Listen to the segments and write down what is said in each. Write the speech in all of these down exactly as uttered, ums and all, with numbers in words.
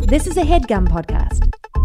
This is a HeadGum podcast.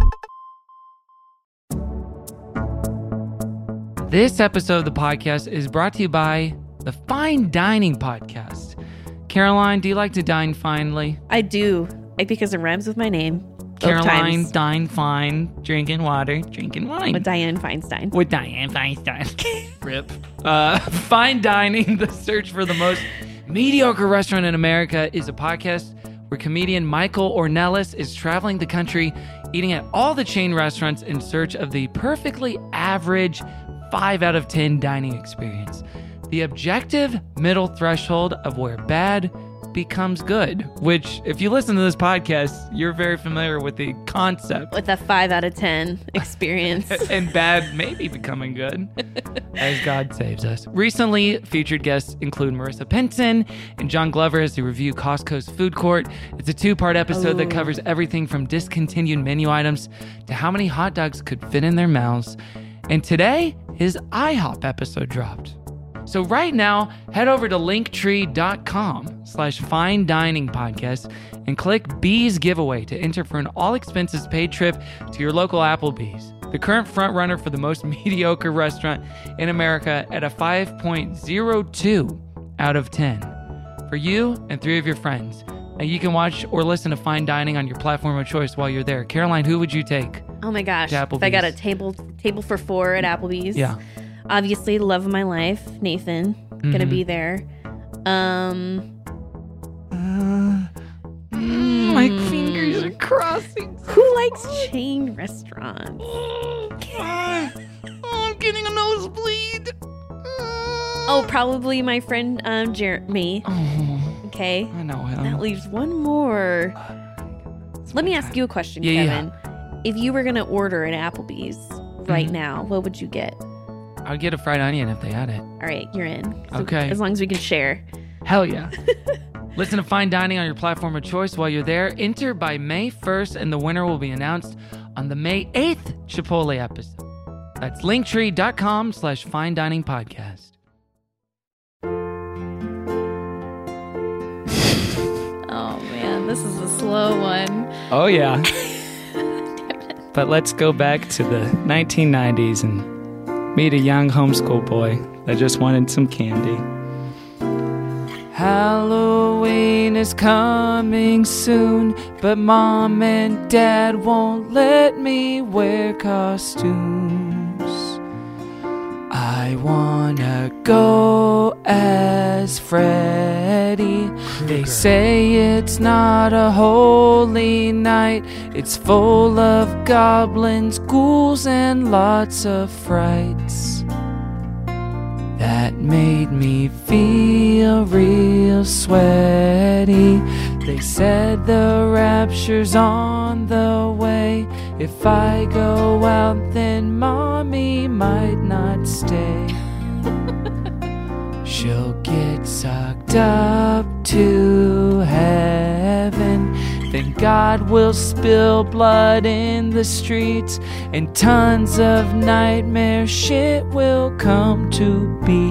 This episode of the podcast is brought to you by the Fine Dining Podcast. Caroline, do you like to dine finely? I do, because it rhymes with my name. Caroline, times. dine fine, drinking water, drinking wine. With Diane Feinstein. With Diane Feinstein. Rip. Uh, Fine Dining, the search for the most mediocre restaurant in America, is a podcast where comedian Michael Ornelas is traveling the country, eating at all the chain restaurants in search of the perfectly average five out of ten dining experience. The objective middle threshold of where bad becomes good, which, if you listen to this podcast, you're very familiar with the concept. With a five out of ten experience. And bad maybe becoming good, as God saves us. Recently, featured guests include Marissa Pinson and John Glover as they review Costco's food court. It's a two-part episode Ooh. that covers everything from discontinued menu items to how many hot dogs could fit in their mouths. And today, his IHOP episode dropped. So right now, head over to linktree.com slash fine dining podcast and click Bees giveaway to enter for an all expenses paid trip to your local Applebee's, the current front runner for the most mediocre restaurant in America at a five point oh two out of ten. For you and three of your friends. Now you can watch or listen to Fine Dining on your platform of choice while you're there. Caroline, who would you take? Oh my gosh. To If I got a Applebee's. table table for four at Applebee's. Yeah. Obviously, the love of my life, Nathan, gonna Mhm. be there. Um, Uh, mm, my fingers are crossing. who likes chain restaurants? Oh, I'm getting a nosebleed. Oh, probably my friend um Jeremy. Oh, Okay. I know him. That leaves one more. Let me ask you a question, Yeah, yeah. Kevin. If you were gonna order at Applebee's right Mhm. now, what would you get? I'd get a fried onion if they had it. All right, you're in. So Okay. As long as we can share. Hell yeah. Listen to Fine Dining on your platform of choice while you're there. Enter by May first, and the winner will be announced on the May eighth Chipotle episode. That's linktree.com slash fine dining podcast. Oh man, this is a slow one. Oh, yeah. But let's go back to the nineteen nineties and meet a young homeschool boy that just wanted some candy. Halloween is coming soon, but Mom and Dad won't let me wear costumes. I wanna go as Freddy. They say it's not a holy night. It's full of goblins, ghouls, and lots of frights. That made me feel real sweaty. They said the rapture's on the way. If I go out, then Mommy might not stay. She'll get sucked up to heaven. Then God will spill blood in the streets, and tons of nightmare shit will come to be.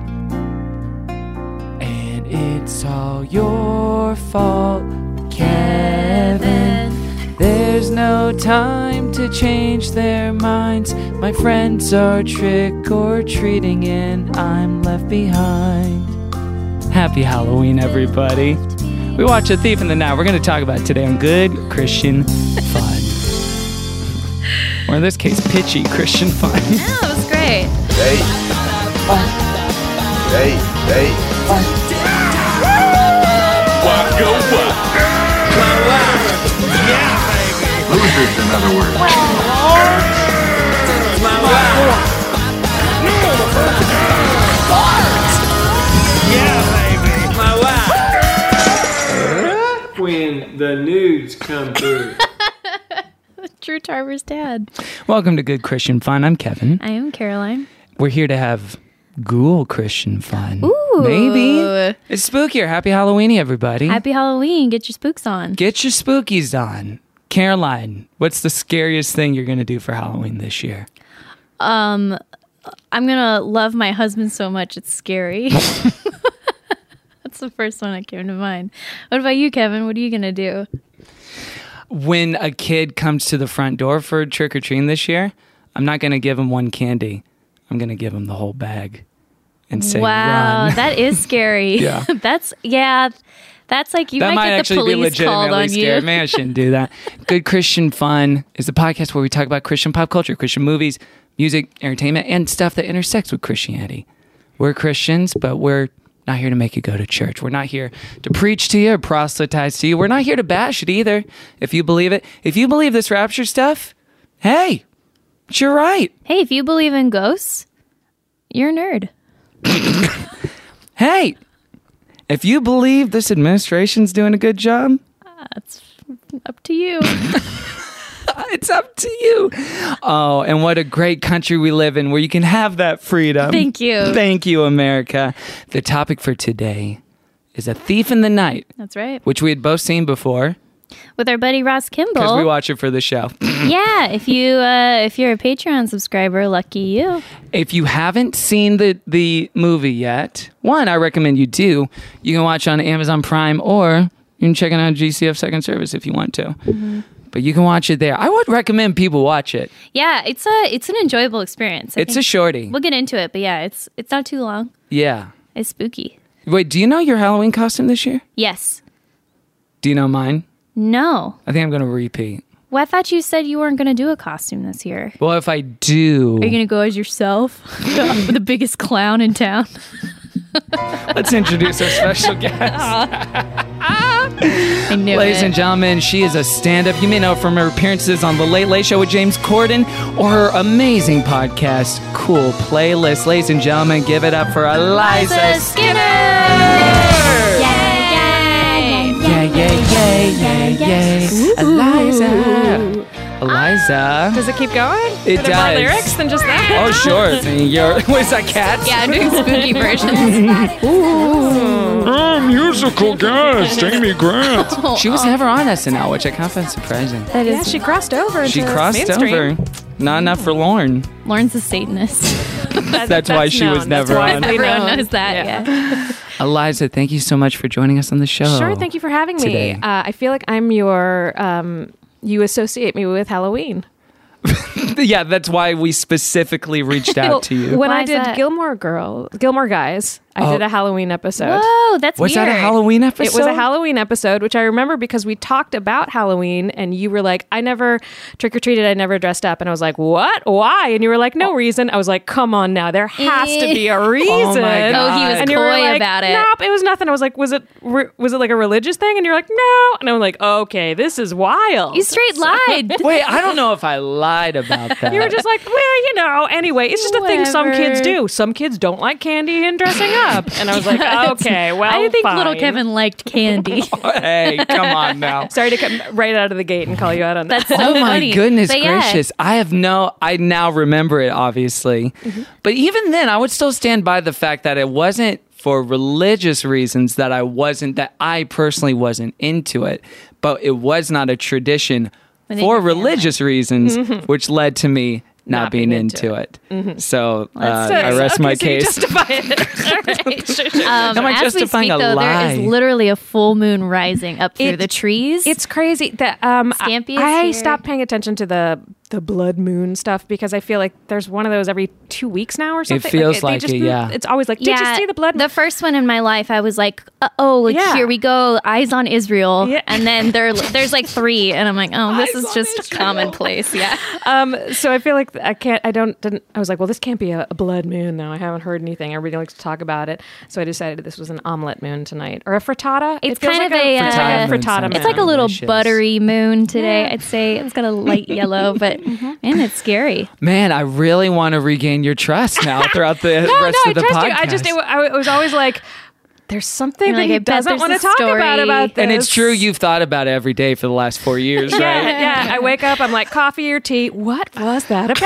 And it's all your fault, Kevin. There's no time to change their minds. My friends are trick-or-treating and I'm left behind. Happy Halloween, everybody. We watch A Thief in the Night. We're going to talk about it today on Good Christian Fun. Or in this case, pitchy Christian fun. Yeah, that was great. Hey. Hey, hey. What go what? Yeah, baby. Losers, in other words. Yeah, baby. My wife. When the nudes come through. Drew Tarver's dad. Welcome to Good Christian Fun. I'm Kevin. I am Caroline. We're here to have ghoul Christian fun. Ooh. Maybe. It's spookier. Happy Halloweeny, everybody. Happy Halloween. Get your spooks on. Get your spookies on. Caroline, what's the scariest thing you're going to do for Halloween this year? Um, I'm going to love my husband so much it's scary. That's the first one that came to mind. What about you, Kevin? What are you going to do? when a kid comes to the front door for trick-or-treating this year, I'm not going to give him one candy. I'm going to give him the whole bag and say, wow, run. that is scary. Yeah. That's, yeah, that's like you that might, might get the actually be police called legitimately on scary. you. Man, I shouldn't do that. Good Christian Fun is the podcast where we talk about Christian pop culture, Christian movies, music, entertainment, and stuff that intersects with Christianity. We're Christians, but we're not here to make you go to church. We're not here to preach to you or proselytize to you. We're not here to bash it either, if you believe it. If you believe this rapture stuff, hey, you're right. Hey, if you believe in ghosts, you're a nerd. Hey, if you believe this administration's doing a good job, That's up to you. it's up to you. Oh, and what a great country we live in where you can have that freedom. Thank you. Thank you, America. The topic for today is A Thief in the Night, That's right. which we had both seen before With our buddy Ross because Kimball. we watch it for the show. Yeah, if you uh, if you're a Patreon subscriber, lucky you. If you haven't seen the, the movie yet, one, I recommend you do. You can watch on Amazon Prime or you can check it out G C F Second Service if you want to. Mm-hmm. But you can watch it there. I would recommend people watch it. Yeah, it's a it's an enjoyable experience. I It's a think. shorty. We'll get into it, but yeah, it's it's not too long. Yeah. It's spooky. Wait, do you know your Halloween costume this year? Yes. Do you know mine? No. I think I'm going to repeat. Well, I thought you said you weren't going to do a costume this year. Well, if I do, Are you going to go as yourself? The biggest clown in town? let's introduce our special guest. I knew Ladies it. and gentlemen, she is a stand-up. You may know her from her appearances on The Late Late Show with James Corden or her amazing podcast, Cool Playlist. Ladies and gentlemen, give it up for Eliza, Eliza Skinner! Skinner! Yeah, yeah, yeah, yeah, yeah. Eliza. Eliza. Does it keep going? It Are there more does. lyrics than just that? Oh, sure. You're, what is that, Cats? Yeah, I'm doing spooky versions. I'm musical guest, Amy Grant. She was never on S N L, which I kind of find surprising. That Yeah, is, she crossed over into She crossed mainstream. over. Not enough for Lauren. Lauren's a Satanist. That's why she was known. never That's on. widely Everyone known. knows that, yeah. Eliza, thank you so much for joining us on the show. Sure, thank you for having today. me. Uh, I feel like I'm your, um, you associate me with Halloween. Yeah, that's why we specifically reached out Well, to you. When Why I is did that? Gilmore Girl, Gilmore Guys, I Oh. did a Halloween episode. Whoa, that's Was weird. that a Halloween episode? It was a Halloween episode, which I remember because we talked about Halloween and you were like, I never trick or treated, I never dressed up. And I was like, what? Why? And you were like, no reason. I was like, come on now. There has to be a reason. Oh my Oh, he was And you were coy like, about it. Nope, it was nothing. I was like, was it re- was it like a religious thing? And you're like, no. And I'm like, okay, this is wild. You straight lied. Wait, I don't know if I lied about that. You were just like, well, you know, anyway, it's just a thing some Whatever. kids do. Some kids don't like candy and dressing up. And I was like, okay, well, I think fine. little Kevin liked candy. Hey, come on now. Sorry to come right out of the gate and call you out on that. That's so Oh my funny. goodness But yeah, gracious. I have no, I now remember it, obviously. Mm-hmm. But even then, I would still stand by the fact that it wasn't for religious reasons that I wasn't, that I personally wasn't into it. But it was not a tradition Within for your family. religious reasons, which led to me not, Not being, being into, into it. So uh, Let's I do it. rest Okay, my so you case. justify it. All right, sure, sure. Um, Am I as we justifying speak, a though, there is lie? literally a full moon rising up through It- the trees. It's crazy that um, Scampy is I, I here. stopped paying attention to the the blood moon stuff because I feel like there's one of those every two weeks now or something. feels they like just it, move- yeah. It's always like, did you see the blood? The first one in my life, I was like, uh, "Oh, like, Yeah. here we go, eyes on Israel." Yeah. And then there, there's like three, and I'm like, "Oh, this Eyes is on just Israel. commonplace." Yeah. um, so I feel like I can't. I don't. Didn't. I was like, well, this can't be a, a blood moon now. I haven't heard anything. Everybody likes to talk about it, so I decided this was an omelet moon tonight or a frittata. It's It feels kind like of a, frittata, uh, frittata Frittata moon. It's like a little Delicious. buttery moon today. Yeah. I'd say it's got a light yellow, but and it's scary. Man, I really want to regain your trust now throughout the no, rest no, of the I trust podcast. you. I just. It, wa- I was always like, there's something You're that like, he I bet doesn't there's want to a talk story. about about this. And it's true, you've thought about it every day for the last four years, Yeah, right? yeah. I wake up, I'm like, coffee or tea? What was that about?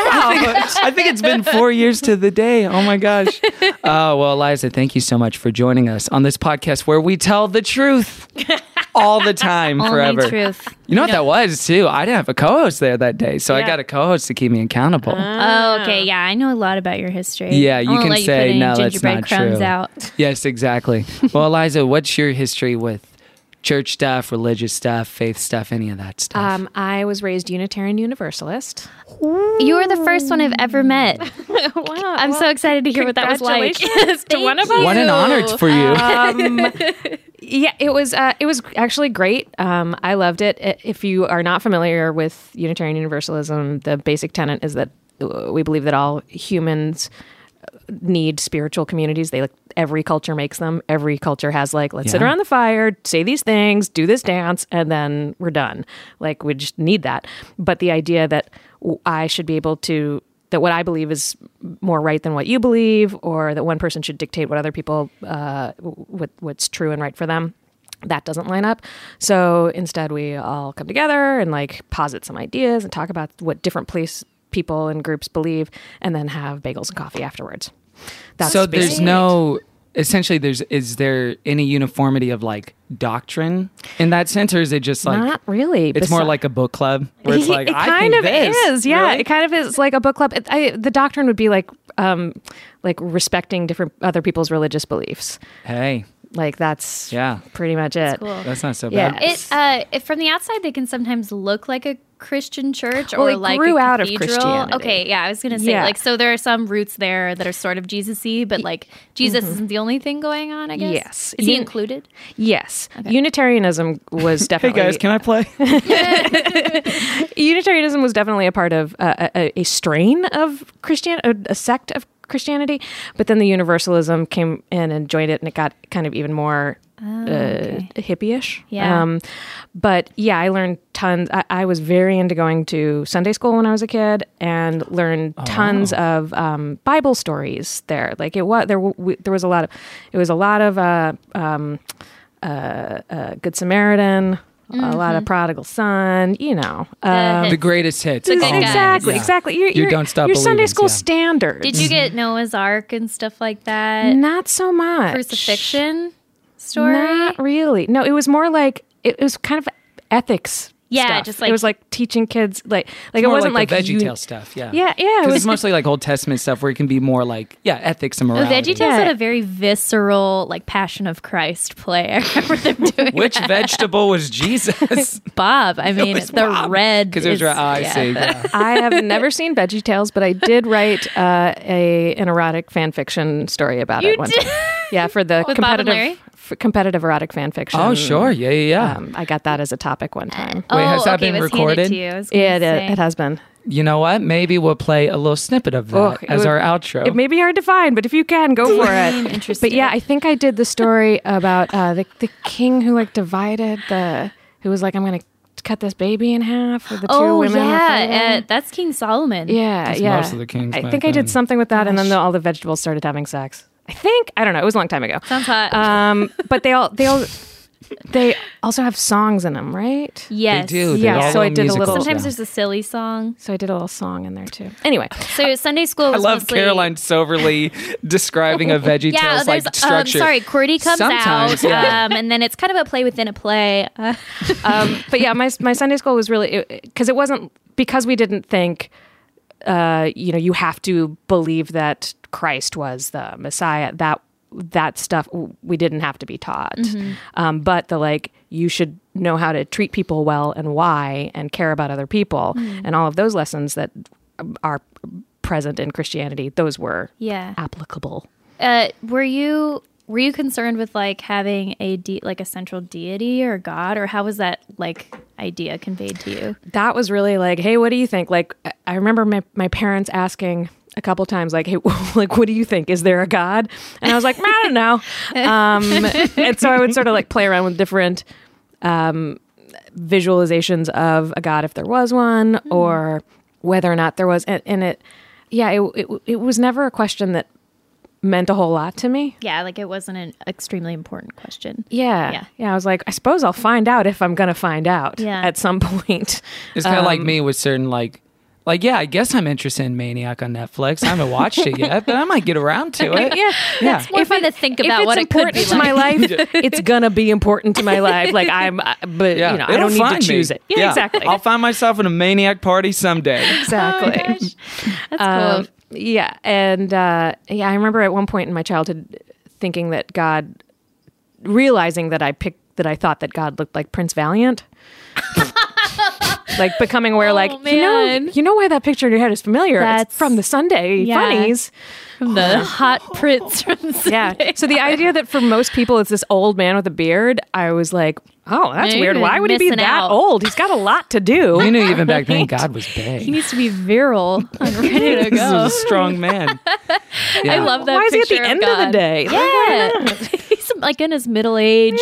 I think it's been four years to the day. Oh my gosh. Oh, well, Eliza, thank you so much for joining us on this podcast where we tell the truth all the time, Only forever. truth. You know what that was, too? I didn't have a co host there that day, so I Yeah. got a co host to keep me accountable. Oh, okay. Yeah, I know a lot about your history. Yeah, you I won't can let you say, put any "No, that's gingerbread not crumbs true." out. Yes, exactly. Well, Eliza, what's your history with church stuff, religious stuff, faith stuff, any of that stuff? Um, I was raised Unitarian Universalist. You were the first one I've ever met. Wow. I'm so excited to hear what that was like. Congratulations to one of Thank us. what an you. honor it's for you. Um, yeah, it was. Uh, it was actually great. Um, I loved it. I- If you are not familiar with Unitarian Universalism, the basic tenet is that uh, we believe that all humans need spiritual communities. They like every culture makes them. Every culture has like, let's sit Yeah. around the fire, say these things, do this dance, and then we're done. Like we just need that. But the idea that w- I should be able to, that what I believe is more right than what you believe, or that one person should dictate what other people, uh, what what's true and right for them, that doesn't line up. So instead, we all come together and like posit some ideas and talk about what different place people and groups believe, and then have bagels and coffee afterwards. That's So there's basically no, essentially, there's is there any uniformity of like doctrine in that sense, or is it just it. like Not really. it's more Besi- like a book club where it's like it I kind think of this. is, yeah. Really? It kind of is like a book club. It, I, the doctrine would be like, um, like respecting different other people's religious beliefs. Hey, Like that's Yeah. pretty much it. Cool. that's not so Yeah. bad. It uh, if from the outside they can sometimes look like a Christian church Well, or it like grew a out of cathedral. Christianity. Okay, yeah, I was gonna say Yeah. like so there are some roots there that are sort of Jesus-y, but like Jesus isn't the only thing going on. I guess. Yes. Is he You- included? Yes, Unitarianism was Hey definitely. guys, can I play? Unitarianism was definitely a part of uh, a, a strain of Christian, a, a sect of Christianity, but then the Universalism came in and joined it, and it got kind of even more uh, hippie-ish. Yeah. Um, but yeah, I learned tons. I, I was very into going to Sunday school when I was a kid, and learned tons of um, Bible stories there. Like it was there. W- there was a lot of. It was a lot of uh, um, uh, uh, Good Samaritan. A lot of Prodigal Son, you know. Um, The the greatest hits. The good all guys. exactly, Yeah. exactly. Your, You your, don't stop your Sunday believing, school yeah. standards. Did you get Noah's Ark and stuff like that? Not so much. Crucifixion story? Not really. No, it was more like it, it was kind of ethics. Yeah, stuff. just it like- was like teaching kids like like it More wasn't like, like, the you- VeggieTale stuff, yeah. Yeah, yeah. It Because was it's mostly like Old Testament stuff where it can be more like, yeah, ethics and The morality. VeggieTales Yeah. had a very visceral, like Passion of Christ play. I remember them doing Which that. vegetable was Jesus? Bob. I mean, was the Bob. red. Because it was is- right. I yeah. see. Yeah. I have never seen VeggieTales, but I did write uh, a an erotic fan fiction story about You it one did? time. Yeah, for the With Bob and Larry? competitive f- competitive erotic fan fiction. Oh, sure. Yeah, yeah, yeah. Um, I got that as a topic one time. Oh, Wait, has that okay, been it was handed recorded? To you. I was gonna Yeah, it, say. it has been. You know what? Maybe we'll play a little snippet of that Oh, it as would- our outro. It may be hard to find, but if you can, go for I'm it. interested. But yeah, I think I did the story about uh, the the king who like divided the who was like, I'm gonna cut this baby in half, or the two Oh women. were fighting. yeah, uh, that's King Solomon. yeah, That's yeah. most of the kings I back think I then. did something with that, and then the, all the vegetables started having sex. I think I don't know. It was a long time ago. Sounds hot. Um, but they all they all they also have songs in them, right? yes. They do. Yeah, They're all so I did a musicals, little- Sometimes yeah. there's a silly song. So I did a little song in there too. Anyway, So Sunday school I was love mostly, Caroline Soberly describing a VeggieTales Yeah, like there's um, structure. sorry, QWERTY comes Sometimes, out, yeah. um, and then it's kind of a play within a play. Uh, um, but yeah, my my Sunday school was really because it, it wasn't because we didn't think, uh, you know, you have to believe that Christ was the Messiah. That that stuff we didn't have to be taught. Um, but the like, you should know how to treat people well and why, and care about other people, and all of those lessons that are present in Christianity. Those were yeah. applicable. Uh, were you were you concerned with like having a de- like a central deity or God, or how was that like idea conveyed to you? That was really like, hey, what do you think? Like, I- I remember my, my parents asking a couple times, like, hey, like, what do you think? Is there a God? And I was like, I don't know. Um, and so I would sort of like play around with different um, visualizations of a God if there was one, or whether or not there was. And, and it, yeah, it, it it was never a question that meant a whole lot to me. Yeah, like it wasn't an extremely important question. Yeah. Yeah. Yeah. I was like, I suppose I'll find out if I'm going to find out Yeah. at some point. It's kind of like Um, me with certain like, like yeah, I guess I'm interested in Maniac on Netflix. I haven't watched it yet, but I might get around to it. Yeah. yeah. More fun to think about if what it's it could important be to my like. life, it's gonna be important to my life. Like I'm, uh, but Yeah, you know, I it'll don't need find to me. choose it. Yeah, exactly, I'll find myself in a Maniac party someday. exactly. Oh my gosh. That's Um, cool. yeah, and uh, yeah, I remember at one point in my childhood thinking that God, realizing that I picked that I thought that God looked like Prince Valiant. Like becoming aware, Oh, like, you know, man. you know why that picture in your head is familiar? That's- It's from the Sunday Yeah. funnies. From the hot prince from the Yeah. So the idea that for most people it's this old man with a beard, I was like, oh, that's Yeah, weird. you're Why would he be missing that out. old? He's got a lot to do. You knew even back then God was big. He needs to be virile and ready to This is go. a strong man. I Yeah. love that Why is he at picture the end God. of the day? Yeah. He's like in his middle age.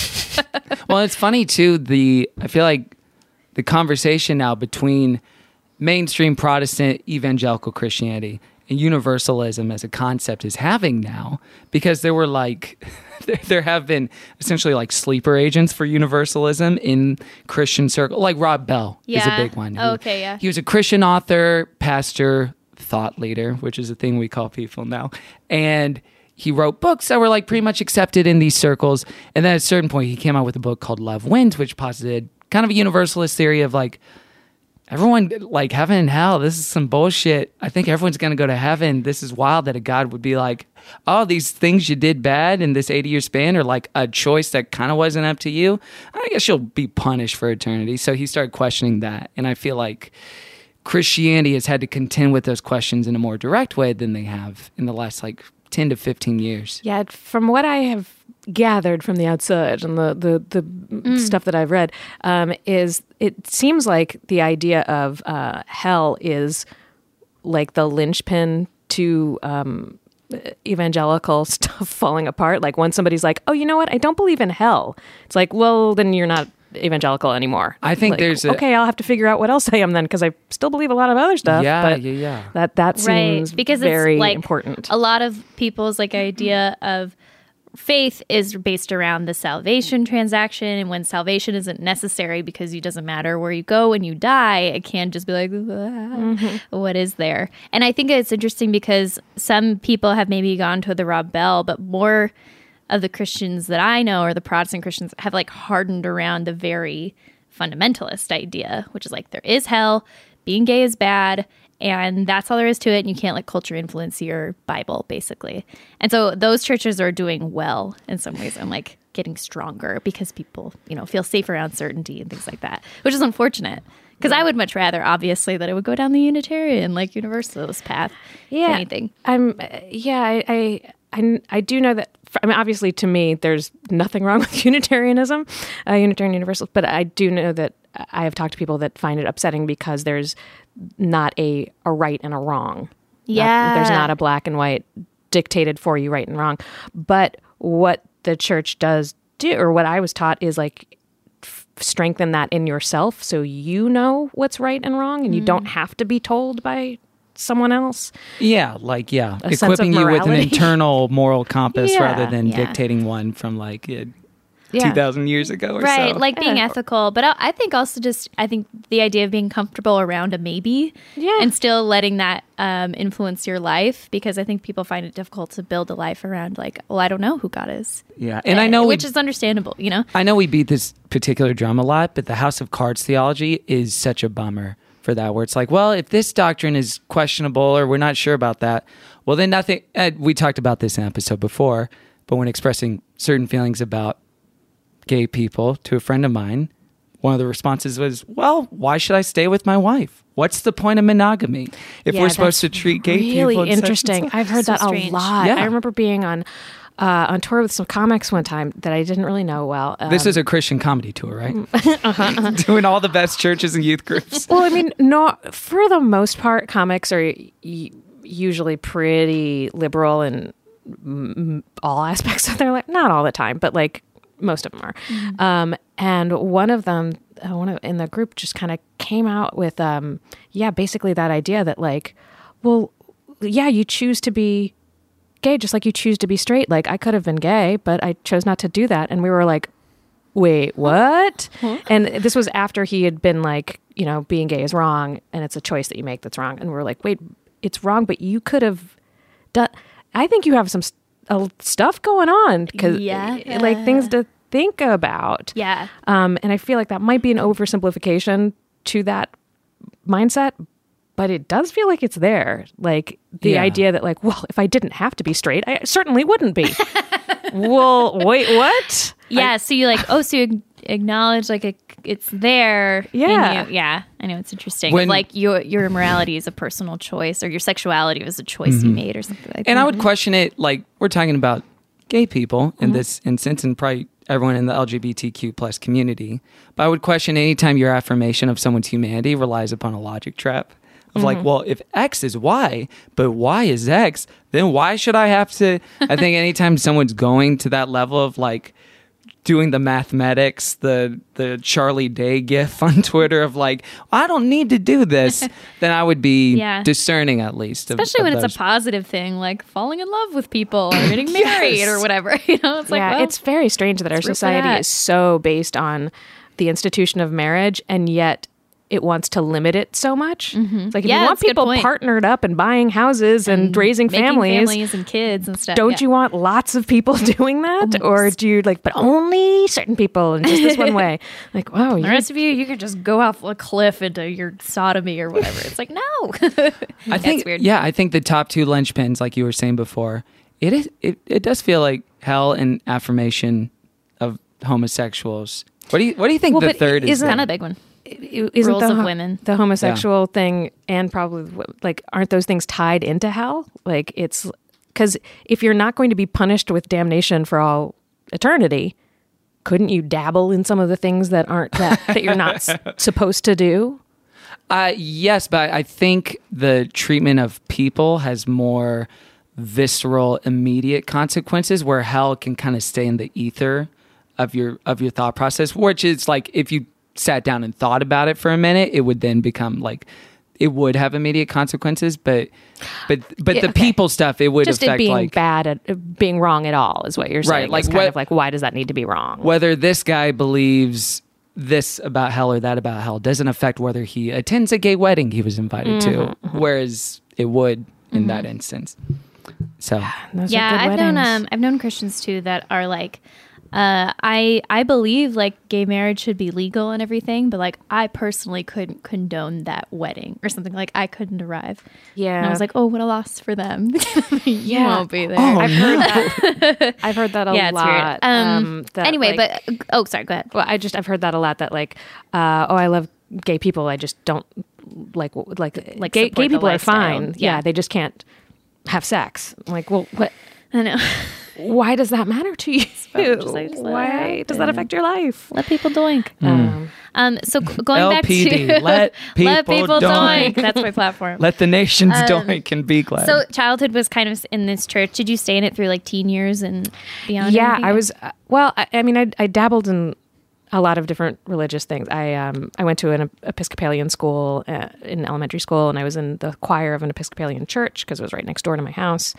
Well, it's funny too. The I feel like the conversation now between mainstream Protestant evangelical Christianity and universalism as a concept is having now, because there were like there, there have been essentially like sleeper agents for universalism in Christian circle. Like Rob Bell is a Yeah. big one. Oh, He- okay, yeah. He was a Christian author, pastor, thought leader, which is a thing we call people now, and he wrote books that were like pretty much accepted in these circles. And then at a certain point, he came out with a book called Love Wins, which posited kind of a universalist theory of like, everyone, like heaven and hell, this is some bullshit. I think everyone's going to go to heaven. This is wild that a God would be like, oh, these things you did bad in this eighty year span are like a choice that kind of wasn't up to you. I guess you'll be punished for eternity. So he started questioning that. And I feel like Christianity has had to contend with those questions in a more direct way than they have in the last like ten to fifteen years. Yeah, from what I have gathered from the outside and the the, the stuff that I've read, um, is it seems like the idea of uh, hell is like the linchpin to um, evangelical stuff falling apart. Like when somebody's like, "Oh, you know what? I don't believe in hell." It's like, well, then you're not evangelical anymore. I think Like, there's a- okay. I'll have to figure out what else I am then, because I still believe a lot of other stuff. Yeah, but yeah, yeah. That that seems Right. Because very it's like important. a lot of people's like idea of faith is based around the salvation transaction, and when salvation isn't necessary because it doesn't matter where you go when you die, it can just be like, "Ah, what is there?" And I think it's interesting because some people have maybe gone to the Rob Bell, but more of the Christians that I know, or the Protestant Christians, have like hardened around the very fundamentalist idea, which is like there is hell, being gay is bad, and that's all there is to it, and you can't let culture influence your Bible, basically. And so those churches are doing well in some ways, and like getting stronger because people, you know, feel safe around certainty and things like that, which is unfortunate. Because I would much rather, obviously, that it would go down the Unitarian, like Universalist path. Yeah. If anything. I'm, uh, yeah, I, I, I, I do know that. I mean, obviously, to me, there's nothing wrong with Unitarianism, uh, Unitarian Universalist. But I do know that I have talked to people that find it upsetting because there's not a a right and a wrong. Not- Yeah. there's not a black and white dictated for you right and wrong. But what the church does do, or what I was taught, is like f- strengthen that in yourself, so you know what's right and wrong, and you don't have to be told by someone else. Yeah, like, yeah. A sense of Equipping you with an morality. internal moral compass Yeah, rather than yeah. dictating one from like uh, Yeah. two thousand years ago or Right, so. like being Yeah. ethical, but I I think also just I think the idea of being comfortable around a maybe, Yeah. and still letting that um, influence your life, because I think people find it difficult to build a life around like, well, I don't know who God is, Yeah, and I know we, which is understandable, you know. I know we beat this particular drum a lot, but the House of Cards theology is such a bummer for that, where it's like, well, if this doctrine is questionable or we're not sure about that, well, then nothing. Uh, we talked about this in an episode before, but when expressing certain feelings about gay people to a friend of mine, one of the responses was, well, why should I stay with my wife? What's the point of monogamy if Yeah, we're supposed to that's treat gay people really in such and interesting. such? I've heard So that strange. a lot. Yeah. I remember being on uh, on tour with some comics one time that I didn't really know well. Um, This is a Christian comedy tour, right? Doing all the best churches and youth groups. well, I mean, no, for the most part, comics are y- usually pretty liberal in mm, all aspects of their life. Not all the time, but like most of them are. Um, and one of them, uh, one of, in the group, just kind of came out with, um, yeah, basically that idea that like, well, yeah, you choose to be gay just like you choose to be straight. Like I could have been gay, but I chose not to do that. And we were like, wait, what? And this was after he had been like, you know, being gay is wrong and it's a choice that you make that's wrong. And we were like, wait, it's wrong, but you could have done, I think you have some st- uh, stuff going on, because Yeah. like things to think about. Yeah. Um, and I feel like that might be an oversimplification to that mindset, but it does feel like it's there. Like the Yeah. idea that like, well, if I didn't have to be straight, I certainly wouldn't be. well, wait, what? Yeah, so you like, oh, so you acknowledge like a, it's there. in Yeah. you. Yeah. I know it's interesting. When- like your your immorality is a personal choice, or your sexuality was a choice you made, or something like And that. I would question it like we're talking about gay people Mm-hmm. in this instance, and probably everyone in the L G B T Q plus community. But I would question anytime your affirmation of someone's humanity relies upon a logic trap of like, Mm-hmm. well, if X is Y, but Y is X, then why should I have to? I think anytime someone's going to that level of like doing the mathematics, the the Charlie Day gif on Twitter of like, I don't need to do this, then I would be Yeah. discerning at least. of- Especially of when it's those. a positive thing, like falling in love with people or getting married Yes. or whatever. You know, it's like, yeah, well, it's very strange that our let's root for society that. is so based on the institution of marriage, and yet it wants to limit it so much. It's like if Yeah, you want that's a good people point. partnered up and buying houses and, raising making families, families and kids and stuff. don't yeah. you want lots of people doing that, or do you like, but only certain people and just this one way? Like, wow, The you rest of you, you could just go off a cliff into your sodomy or whatever. It's like, no. I think, weird. yeah, I think the top two linchpins, like you were saying before, it is it, it does feel like hell and affirmation of homosexuals. What do you what do you think Well, the but third is? isn't- Kind then? of big one. isn't Roles the, of ho- women. the homosexual thing, and probably like, aren't those things tied into hell? Like, it's because if you're not going to be punished with damnation for all eternity, couldn't you dabble in some of the things that aren't that, that you're not s- supposed to do? Uh, yes, but I think the treatment of people has more visceral, immediate consequences, where hell can kind of stay in the ether of your of your thought process, which is like if you sat down and thought about it for a minute, it would then become like it would have immediate consequences. But but but Yeah, the okay. people stuff, it would Just it affect being like bad at uh, being wrong at all is what you're saying. Right, like It's kind what- of like, why does that need to be wrong? whether this guy believes this about hell or that about hell doesn't affect whether he attends a gay wedding he was invited to, whereas it would in that instance. So Those are Yeah, good I've known weddings. um, I've known Christians too that are like, uh, I I believe like gay marriage should be legal and everything, but like I personally couldn't condone that wedding or something. Like I couldn't arrive. Yeah. and I was like, oh, what a loss for them. you Yeah. won't be there. I've heard that. I've heard that a yeah, it's lot. weird. Um, that, anyway, like- but oh, sorry, go ahead. well, I just I've heard that a lot. That like, uh, oh, I love gay people. I just don't like w- like Like gay, support gay the people are lifestyle. fine. Yeah. Yeah. they just can't have sex. I'm like, well, what? I know. Why does that matter to you? probably just like, just let it Why does that happen. affect your life? Let people doink. Um, Um, so g- going L back P D, to let let people people doink. doink. That's my platform. let the nations Um, doink and be glad. So childhood was kind of in this church. Did you stay in it through like teen years and beyond? yeah, everything? I was. Uh, well, I, I mean, I, I dabbled in a lot of different religious things. I um I went to an Episcopalian school uh, in elementary school, and I was in the choir of an Episcopalian church because it was right next door to my house.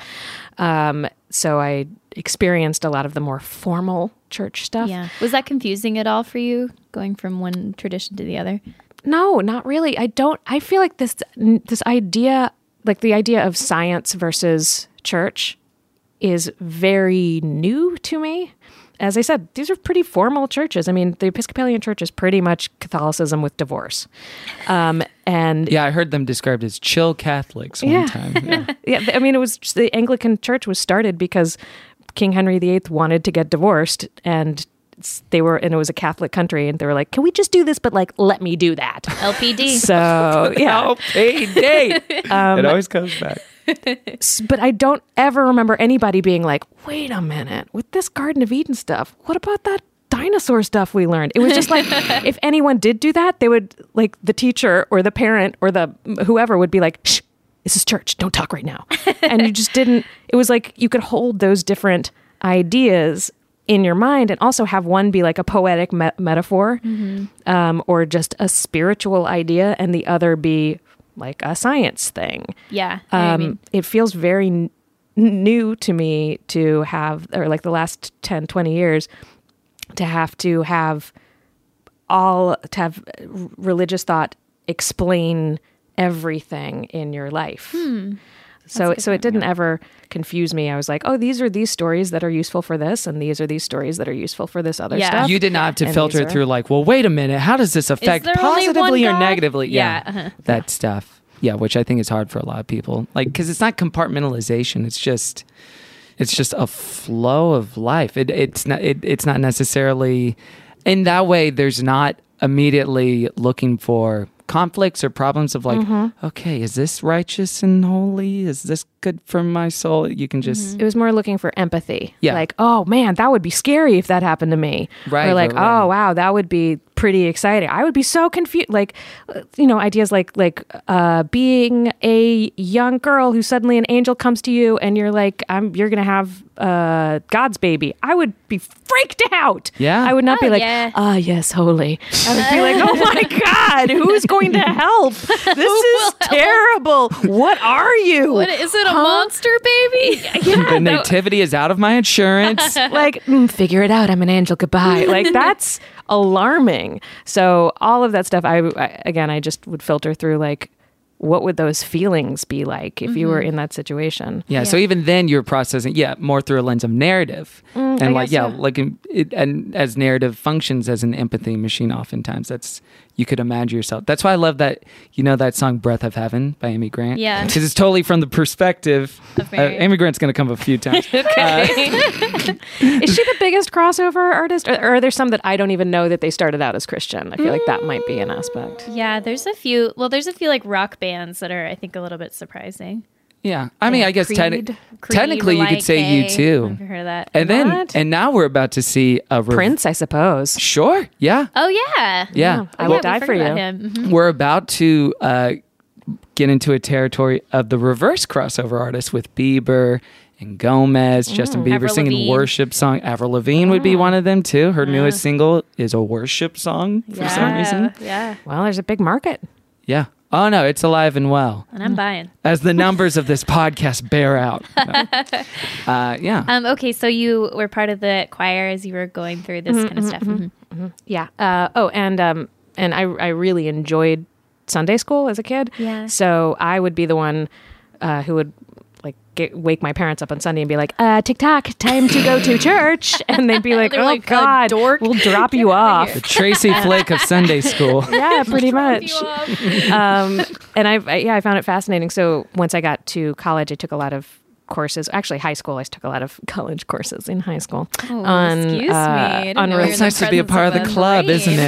Um, so I experienced a lot of the more formal church stuff. Yeah. Was that confusing at all for you, going from one tradition to the other? No, not really. I don't. I feel like this this idea, like the idea of science versus church, is very new to me. As I said, these are pretty formal churches. I mean, the Episcopalian Church is pretty much Catholicism with divorce, um, and yeah, I heard them described as chill Catholics one Yeah. time. Yeah. yeah, I mean, it was just, the Anglican Church was started because King Henry the Eighth wanted to get divorced, and s- they were, and it was a Catholic country, and they were like, "Can we just do this? But like, let me do that." L P D. So yeah, L P D. Um, it always comes back. S- but I don't ever remember anybody being like, wait a minute, with this Garden of Eden stuff, what about that dinosaur stuff we learned? It was just like, if anyone did do that, they would, like, the teacher or the parent or the whoever would be like, shh, this is church, don't talk right now. And you just didn't, it was like you could hold those different ideas in your mind and also have one be like a poetic me- metaphor um, or just a spiritual idea, and the other be like a science thing. Yeah. I know what Um, you mean. it feels very n- new to me to have, or like the last ten, twenty years, to have to have all, to have r- religious thought explain everything in your life. So, so it didn't ever confuse me. I was like, oh, these are these stories that are useful for this, and these are these stories that are useful for this other Yeah. stuff. You did not have to And filter these it are- through like, well, wait a minute, how does this affect there only one positively or God? negatively? Yeah, uh-huh. that stuff. Yeah, which I think is hard for a lot of people. Like, because it's not compartmentalization. It's just It's just a flow of life. It, it's not. It, it's not necessarily in that way. There's not immediately looking for conflicts or problems of like, Mm-hmm. okay, is this righteous and holy? Is this good for my soul? You can just It was more looking for empathy. Yeah. Like, oh man, that would be scary if that happened to me. Right, Or like, right, right. oh wow, that would be pretty exciting. I would be so confused. Like, uh, you know, ideas like like uh, being a young girl who suddenly an angel comes to you and you're like, I'm you're gonna have uh, God's baby. I would be freaked out. Yeah. I would not Oh, be like, yeah. ah, yes, holy. I would be like, oh my God, who's going to help? This is terrible. What are you? What, is it a monster baby? the nativity is out of my insurance. like mm, figure it out, I'm an angel, goodbye. Like that's alarming. So all of that stuff I, I again I just would filter through like what would those feelings be like if you were in that situation. Yeah, so even then you're processing, yeah, more through a lens of narrative. and I like, guess yeah, so. like in, it, and as narrative functions as an empathy machine, oftentimes that's, you could imagine yourself. That's why I love that, you know, that song Breath of Heaven by Amy Grant? Yeah. Because it's totally from the perspective. Of Uh, Mary. Amy Grant's going to come up a few times. Is she the biggest crossover artist, or, or are there some that I don't even know that they started out as Christian? I feel like that might be an aspect. Yeah, there's a few. Well, there's a few like rock bands that are, I think, a little bit surprising. Yeah. I mean, I guess Creed. techni- Creed, technically you Relient could say K. you too. Have you heard of that? And then, What? and now we're about to see a rev- Prince, I suppose. Sure. Yeah. Oh yeah, Yeah. I Oh, would yeah, we die for forgot you. about him. Mhm. We're about to uh, get into a territory of the reverse crossover artists with Bieber and Gomez, Justin Bieber Avril singing Lavigne. worship song. Avril Lavigne would be one of them too. Her newest single is a worship song for some Yeah, reason. yeah, Well, there's a big market. Yeah. Oh no, it's alive and well, and I'm buying. as the numbers of this podcast bear out. No. Uh, yeah. Um, okay, so you were part of the choir as you were going through this kind of stuff. Mhm. Yeah. Uh, oh, and um, and I I really enjoyed Sunday school as a kid. Yeah. So I would be the one uh, who would like get, wake my parents up on Sunday and be like, uh, "TikTok, time to go to church," and they'd be like, They're "Oh like, "Uh, God, dork, we'll drop get you outta off." here. The Tracy Flake of Sunday school. Yeah, pretty much. You off. um, and I, I yeah I found it fascinating. So once I got to college, I took a lot of courses. Actually, high school, I took a lot of college courses in high school. Oh, on, excuse uh, me. I didn't on know re- you were in It's nice to be a presence part of the a club, Marine. isn't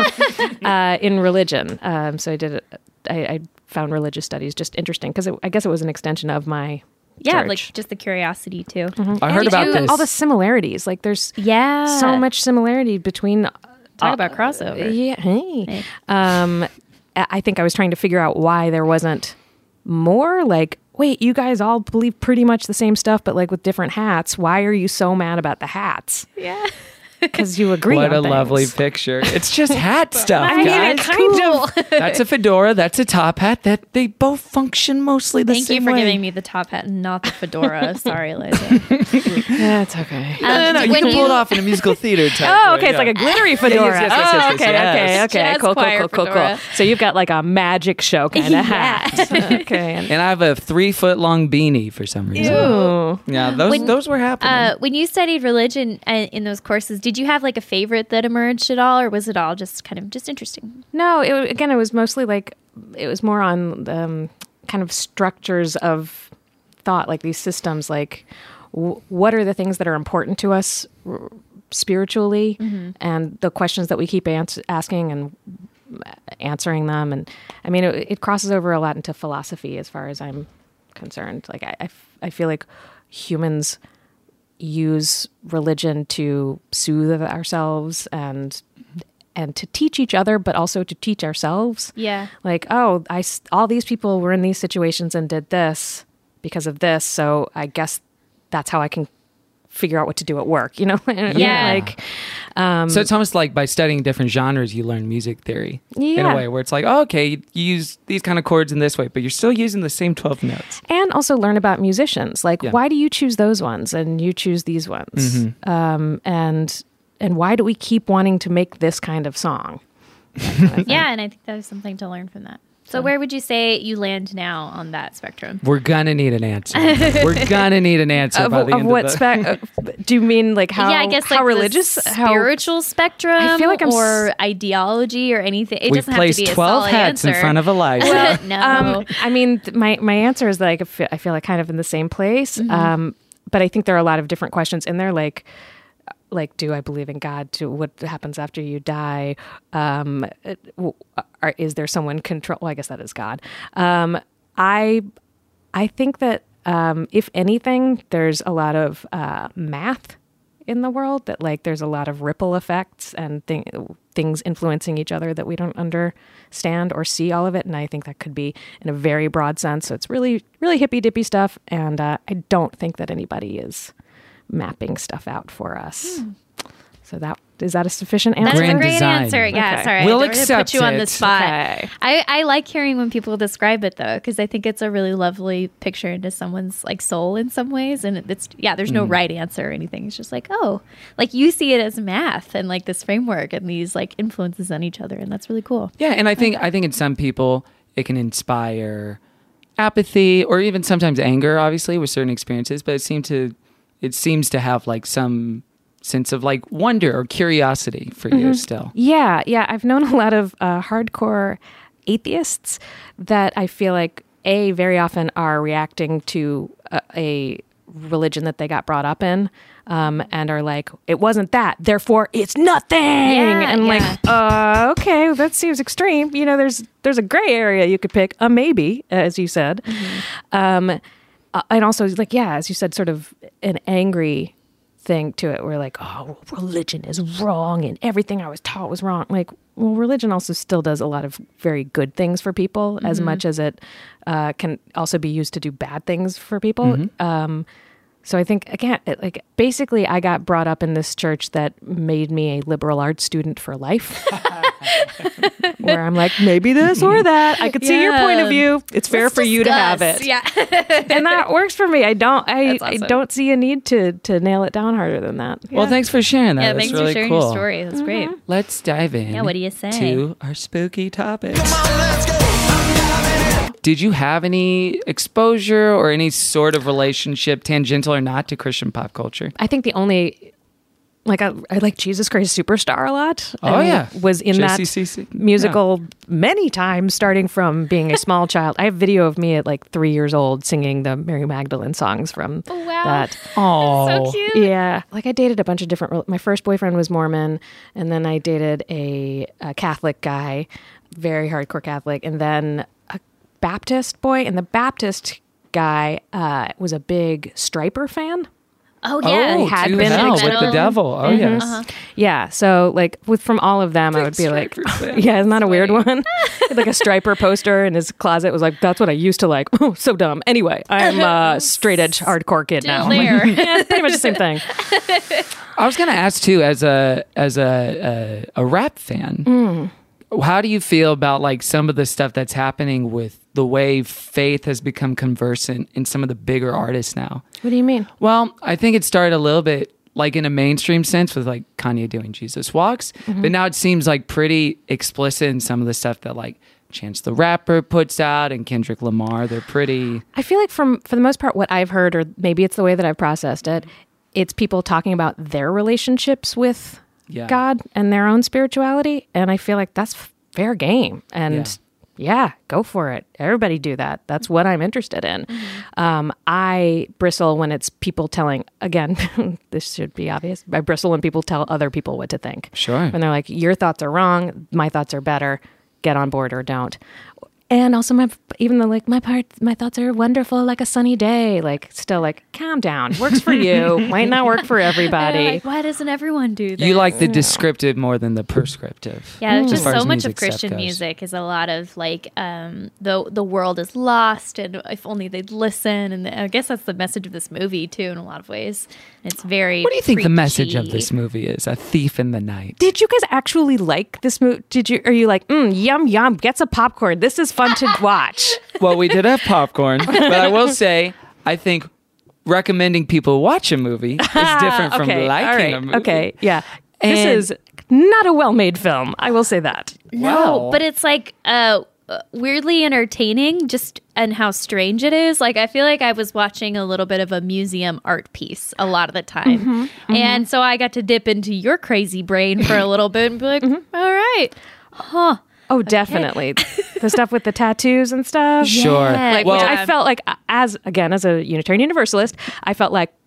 it? uh, in religion. Um, so I did. it- I, I found religious studies just interesting because I guess it was an extension of my Yeah, church. like just the curiosity too. I heard Did about you- this. all the similarities. Like there's Yeah, so much similarity between. Talk about crossover. Yeah. Hey. Hey. Um, I I think I was trying to figure out why there wasn't more. Like, wait, you guys all believe pretty much the same stuff, but like with different hats. Why are you so mad about the hats? Yeah. Because you agree. What on a things. lovely picture. It's just hat stuff, I mean, guys. it kind of. That's a fedora. That's a top hat. That they both function mostly the Thank same you for way. giving me the top hat and not the fedora. Sorry, Liza. That's okay. No, no, no. You When can pull you- it off in a musical theater type. Oh, way, okay. It's yeah. like a glittery fedora. yes, yes, yes, oh, yes, okay, yes. okay, okay. Jazz Cool, cool, choir cool, cool, fedora. cool. So you've got like a magic show kind of Yeah. hat. Okay. And, And I have a three foot long beanie for some reason. ooh. Yeah, those When- those were happening. Uh, when you studied religion uh, in those courses, did you have like a favorite that emerged at all, or was it all just kind of just interesting? No, it, wa- again, it was mostly like it was more on the um, kind of structures of thought, like these systems. Like, w- what are the things that are important to us r- spiritually, and the questions that we keep ans- asking and answering them. And I mean, it, it crosses over a lot into philosophy, as far as I'm concerned. Like, I, I f- I feel like humans use religion to soothe ourselves and and to teach each other, but also to teach ourselves. Yeah. Like, oh, I s- all these people were in these situations and did this because of this, so I guess that's how I can figure out what to do at work. You know, Yeah. like um, so it's almost like by studying different genres, you learn music theory in Yeah. a way where it's like, oh, okay, you use these kind of chords in this way, but you're still using the same twelve notes. and also learn about musicians. Like, Yeah. why do you choose those ones and you choose these ones? Um, and and why do we keep wanting to make this kind of song? Yeah, and I think that is something to learn from that. So where would you say you land now on that spectrum? We're gonna need an answer. We're gonna need an answer Of, by the of end what of the. spec? uh, do you mean like how? yeah, I guess how like religious, the how spiritual spectrum, I feel like I'm s- or ideology or anything. It We doesn't have to placed be a twelve solid hats answer. in front of Eliza. Well, no. Um, I mean, th- my my answer is like I feel, I feel like kind of in the same place. Mm-hmm. Um, but I think there are a lot of different questions in there, like, like, do I believe in God? To what happens after you die? Um, or is there someone control? Well, I guess that is God. Um, I, I think that um, if anything, there's a lot of uh, math in the world. That like there's a lot of ripple effects and thing, things influencing each other that we don't understand or see all of it. And I think that could be in a very broad sense. So it's really, really hippy dippy stuff. And uh, I don't think that anybody is mapping stuff out for us. Hmm. So that is that a sufficient answer? That's Grand a great design. answer. Yeah, Okay. sorry. We'll I don't want to accept put you on the it. spot. Okay. I, I like hearing when people describe it though, because I think it's a really lovely picture into someone's like soul in some ways. And it's yeah, there's no right answer or anything. It's just like, oh, like you see it as math and like this framework and these like influences on each other, and that's really cool. Yeah, and I think I think in some people it can inspire apathy or even sometimes anger, obviously, with certain experiences. But it seems to it seems to have like some sense of like wonder or curiosity for mm-hmm. you still. Yeah, yeah. I've known a lot of uh, hardcore atheists that I feel like a very often are reacting to a, a religion that they got brought up in. Um, and are like, it wasn't that, therefore it's nothing. Yeah, and yeah. like, uh, okay, that seems extreme. You know, there's there's a gray area you could pick, a maybe, as you said. Mm-hmm. Um, uh, and also, like, yeah, as you said, sort of an angry thing to it. Where like, oh, religion is wrong and everything I was taught was wrong. Like, well, religion also still does a lot of very good things for people, mm-hmm. as much as it uh, can also be used to do bad things for people. Mm-hmm. Um, So I think, again, it, like basically I got brought up in this church that made me a liberal arts student for life. Where I'm like, maybe this or that. I could see your point of view. It's fair Let's for you to have discuss. it. Yeah. And that works for me. I don't I, That's awesome. I don't see a need to to nail it down harder than that. Well, thanks for sharing that. Yeah, That's thanks really for sharing cool. your story. That's great. Let's dive in. Yeah, what do you say? To our spooky topics. Did you have any exposure or any sort of relationship, tangential or not, to Christian pop culture? I think the only, like, I, I like Jesus Christ Superstar a lot. Oh, and yeah. Was in J C C C. that musical many times, starting from being a small child. I have video of me at like three years old singing the Mary Magdalene songs from Oh, wow. that. Oh, So cute. Yeah. Like I dated a bunch of different, my first boyfriend was Mormon, and then I dated a, a Catholic guy, very hardcore Catholic, and then a Baptist boy, and the Baptist guy uh, was a big Striper fan. Oh yeah. Oh, had to been hell like with the metal. devil. Oh, yes. Uh-huh. Yeah, so like with from all of them, I would be like, yeah, isn't that a weird one? Like a Striper poster in his closet was like, that's what I used to like. Oh, so dumb. Anyway, I'm a straight edge hardcore kid now. Still there. Yeah, it's pretty much the same thing. I was going to ask too, as a as a a, a rap fan, Mm. how do you feel about like some of the stuff that's happening with the way faith has become conversant in some of the bigger artists now? What do you mean? Well, I think it started a little bit like in a mainstream sense with like Kanye doing Jesus Walks, Mm-hmm. but now it seems like pretty explicit in some of the stuff that like Chance the Rapper puts out and Kendrick Lamar. They're pretty. I feel like from for the most part, what I've heard, or maybe it's the way that I've processed it, it's people talking about their relationships with Yeah. God and their own spirituality, and I feel like that's fair game. And Yeah. yeah, go for it. Everybody do that. That's what I'm interested in. Um, I bristle when it's people telling, again, this should be obvious. I bristle when people tell other people what to think. Sure. When they're like, your thoughts are wrong, my thoughts are better, get on board or don't. And also, my even though like my part, my thoughts are wonderful, like a sunny day. Like still, like calm down. Works for you, might not work for everybody. Like, why doesn't everyone do that? You like the descriptive more than the prescriptive. Yeah, there's as just far so as much music of stuff Christian goes. music is a lot of like um, the the world is lost, and if only they'd listen. And I guess that's the message of this movie too, in a lot of ways. It's very. What do you think the message of preachy. this movie is? A thief in the night. Did you guys actually like this movie? Did you? Are you like, mm, yum yum? Get some popcorn. This is fun to watch. Well, we did have popcorn, but I will say, I think recommending people watch a movie is different from okay, liking all right, a movie. Okay, yeah. And- this is not a well-made film. I will say that. No, Wow. but it's like uh, uh, weirdly entertaining, just and how strange it is. Like I feel like I was watching a little bit of a museum art piece a lot of the time, Mm-hmm, and so I got to dip into your crazy brain for a little bit and be like, Mm-hmm. all right, huh. Oh, definitely. The stuff with the tattoos and stuff. Sure. Yeah. Like, Well- which I felt like, as again, as a Unitarian Universalist, I felt like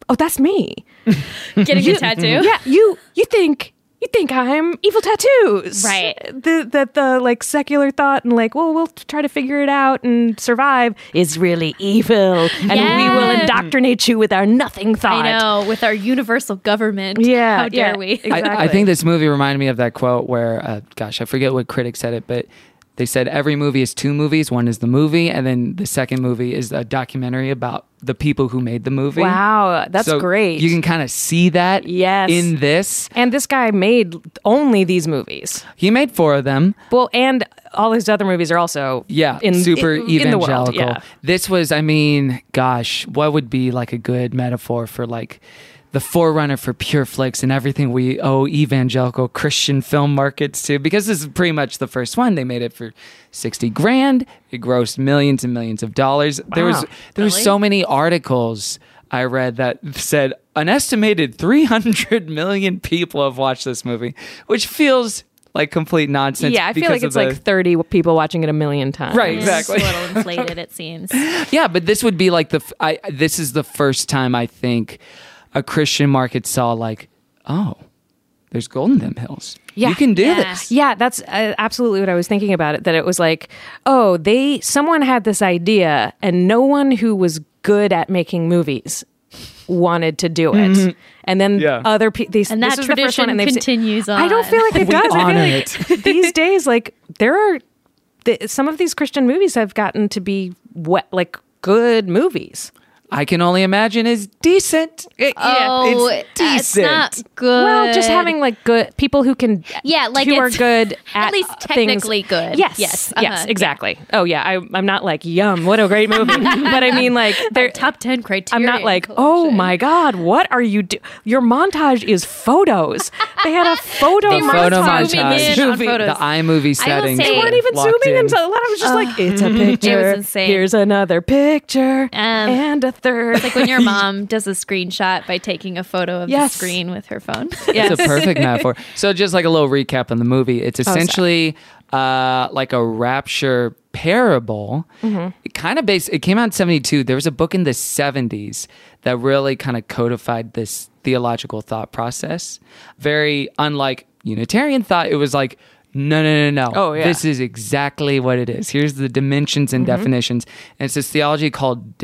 oh, that's me. Getting a tattoo. Yeah, you you think you think I'm evil tattoos, Right. The the the like secular thought and like, well, we'll try to figure it out and survive is really evil, and we will Yeah. indoctrinate you with our nothing thought. I know, with our universal government. Yeah, How dare yeah, we? exactly. I, I think this movie reminded me of that quote where, uh, gosh, I forget what critic said it, but they said every movie is two movies. One is the movie, and then the second movie is a documentary about the people who made the movie. Wow, that's So great. You can kind of see that Yes. in this. And this guy made only these movies. He made four of them. Well, and all his other movies are also Yeah, in, super in, in the evangelical. world. Yeah. This was, I mean, gosh, what would be like a good metaphor for like the forerunner for pure flicks and everything we owe evangelical Christian film markets to? Because this is pretty much the first one. They made it for sixty grand. It grossed millions and millions of dollars. There was Wow. there were so many articles I read that said an estimated three hundred million people have watched this movie, which feels like complete nonsense. Yeah, I feel because like of it's the- like thirty people watching it a million times. Right, It's exactly. a little inflated, it seems. Yeah, but this would be like the. f- I this is the first time I think a Christian market saw like, oh, there's gold in them hills. Yeah. You can do Yeah. this. Yeah, that's uh, absolutely what I was thinking about it. That it was like, oh, they someone had this idea, and no one who was good at making movies wanted to do it. And then Yeah. other people, these And this that is the first one, tradition and they've se- continues on. I don't feel like it We does. I honor feel like these days, like there are th- some of these Christian movies have gotten to be what like good movies. I can only imagine is decent. It- Oh, it's it's decent. not good. Well, just having like good people who can, Yeah, like who are it's good at, at least things. technically good. Yes, Yes, yes, uh-huh, exactly. Oh yeah, I, I'm not like yum, what a great movie. But I mean, like they're top ten criteria. I'm not like, oh my god, what are you do? Your montage is photos. They had a photo They The were photo montage. zooming montage, in on movie. photos. the iMovie settings. say- They weren't even locked zooming in. into a lot. I was just like, it's a picture. insane. Here's another picture Um, and a third. Like when your mom does a screenshot by taking a photo of Yes. the screen with her phone. Yes. It's a perfect metaphor. So just like a little recap on the movie, it's essentially uh, like a rapture parable. It kind of based, it came out in seventy-two. There was a book in the seventies that really kind of codified this theological thought process. Very unlike Unitarian thought. It was like, no, no, no, no. Oh, yeah. This is exactly what it is. Here's the dimensions and definitions. And it's this theology called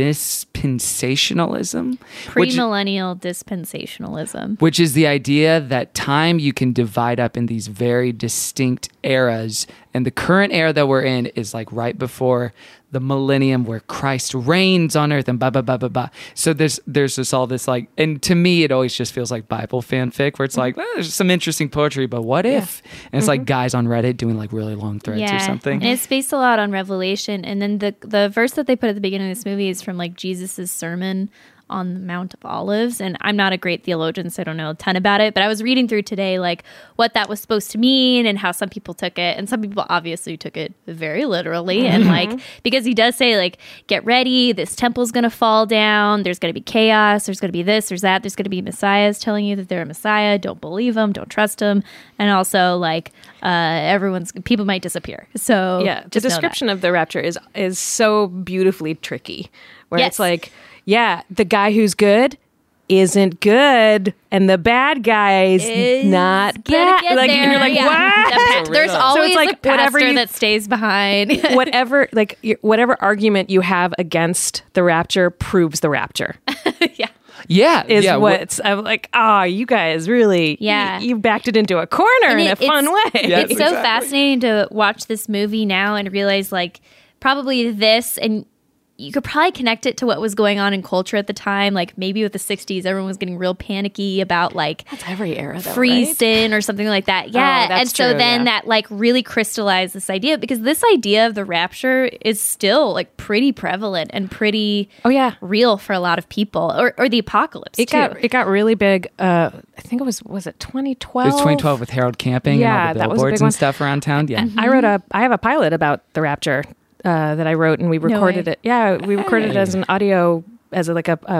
dispensationalism. which- Premillennial dispensationalism. which is the idea that time you can divide up in these very distinct eras. And the current era that we're in is like right before the millennium where Christ reigns on earth and blah, blah, blah, blah, blah. So there's, there's just all this like, and to me, it always just feels like Bible fanfic where it's like, well, there's some interesting poetry, but what if? And it's like guys on Reddit doing like really long threads or something. And it's based a lot on Revelation. And then the the verse that they put at the beginning of this movie is from like Jesus's sermon on the Mount of Olives. And I'm not a great theologian, so I don't know a ton about it. But I was reading through today like what that was supposed to mean and how some people took it. And some people obviously took it very literally. And like, because he does say like, get ready, this temple's going to fall down. There's going to be chaos. There's going to be this, there's that. There's going to be messiahs telling you that they're a messiah. Don't believe them. Don't trust them. And also like, uh, everyone's, people might disappear. So Yeah, the just know that. description of the rapture is is so beautifully tricky. Where Yes. it's like, yeah, the guy who's good isn't good, and the bad guy's Is not gonna bad. get Like, there. and you're like, Yeah. what? The pa- there's So always it's like a pastor whatever you- that stays behind. whatever, like your, whatever argument you have against the rapture proves the rapture. yeah. yeah. Is yeah. what it's, I'm like, oh, you guys really, Yeah. you, you backed it into a corner And in it- a fun it's- way. Yes, It's so exactly. fascinating to watch this movie now and realize like probably this and you could probably connect it to what was going on in culture at the time. Like maybe with the sixties, everyone was getting real panicky about like That's every era, though, free right? sin or something like that. Yeah. that's and so true, then yeah. that like really crystallized this idea because this idea of the rapture is still like pretty prevalent and pretty Oh yeah, real for a lot of people or, or the apocalypse it too. got it got really big. Uh, I think it was was it twenty It twelve? was twenty twelve with Harold Camping Yeah, and that all the was a billboards big one. and stuff around town. Yeah. I wrote a. I have a pilot about the rapture uh, that I wrote, and we recorded way. it. Yeah, we recorded it as an audio, as a, like a um,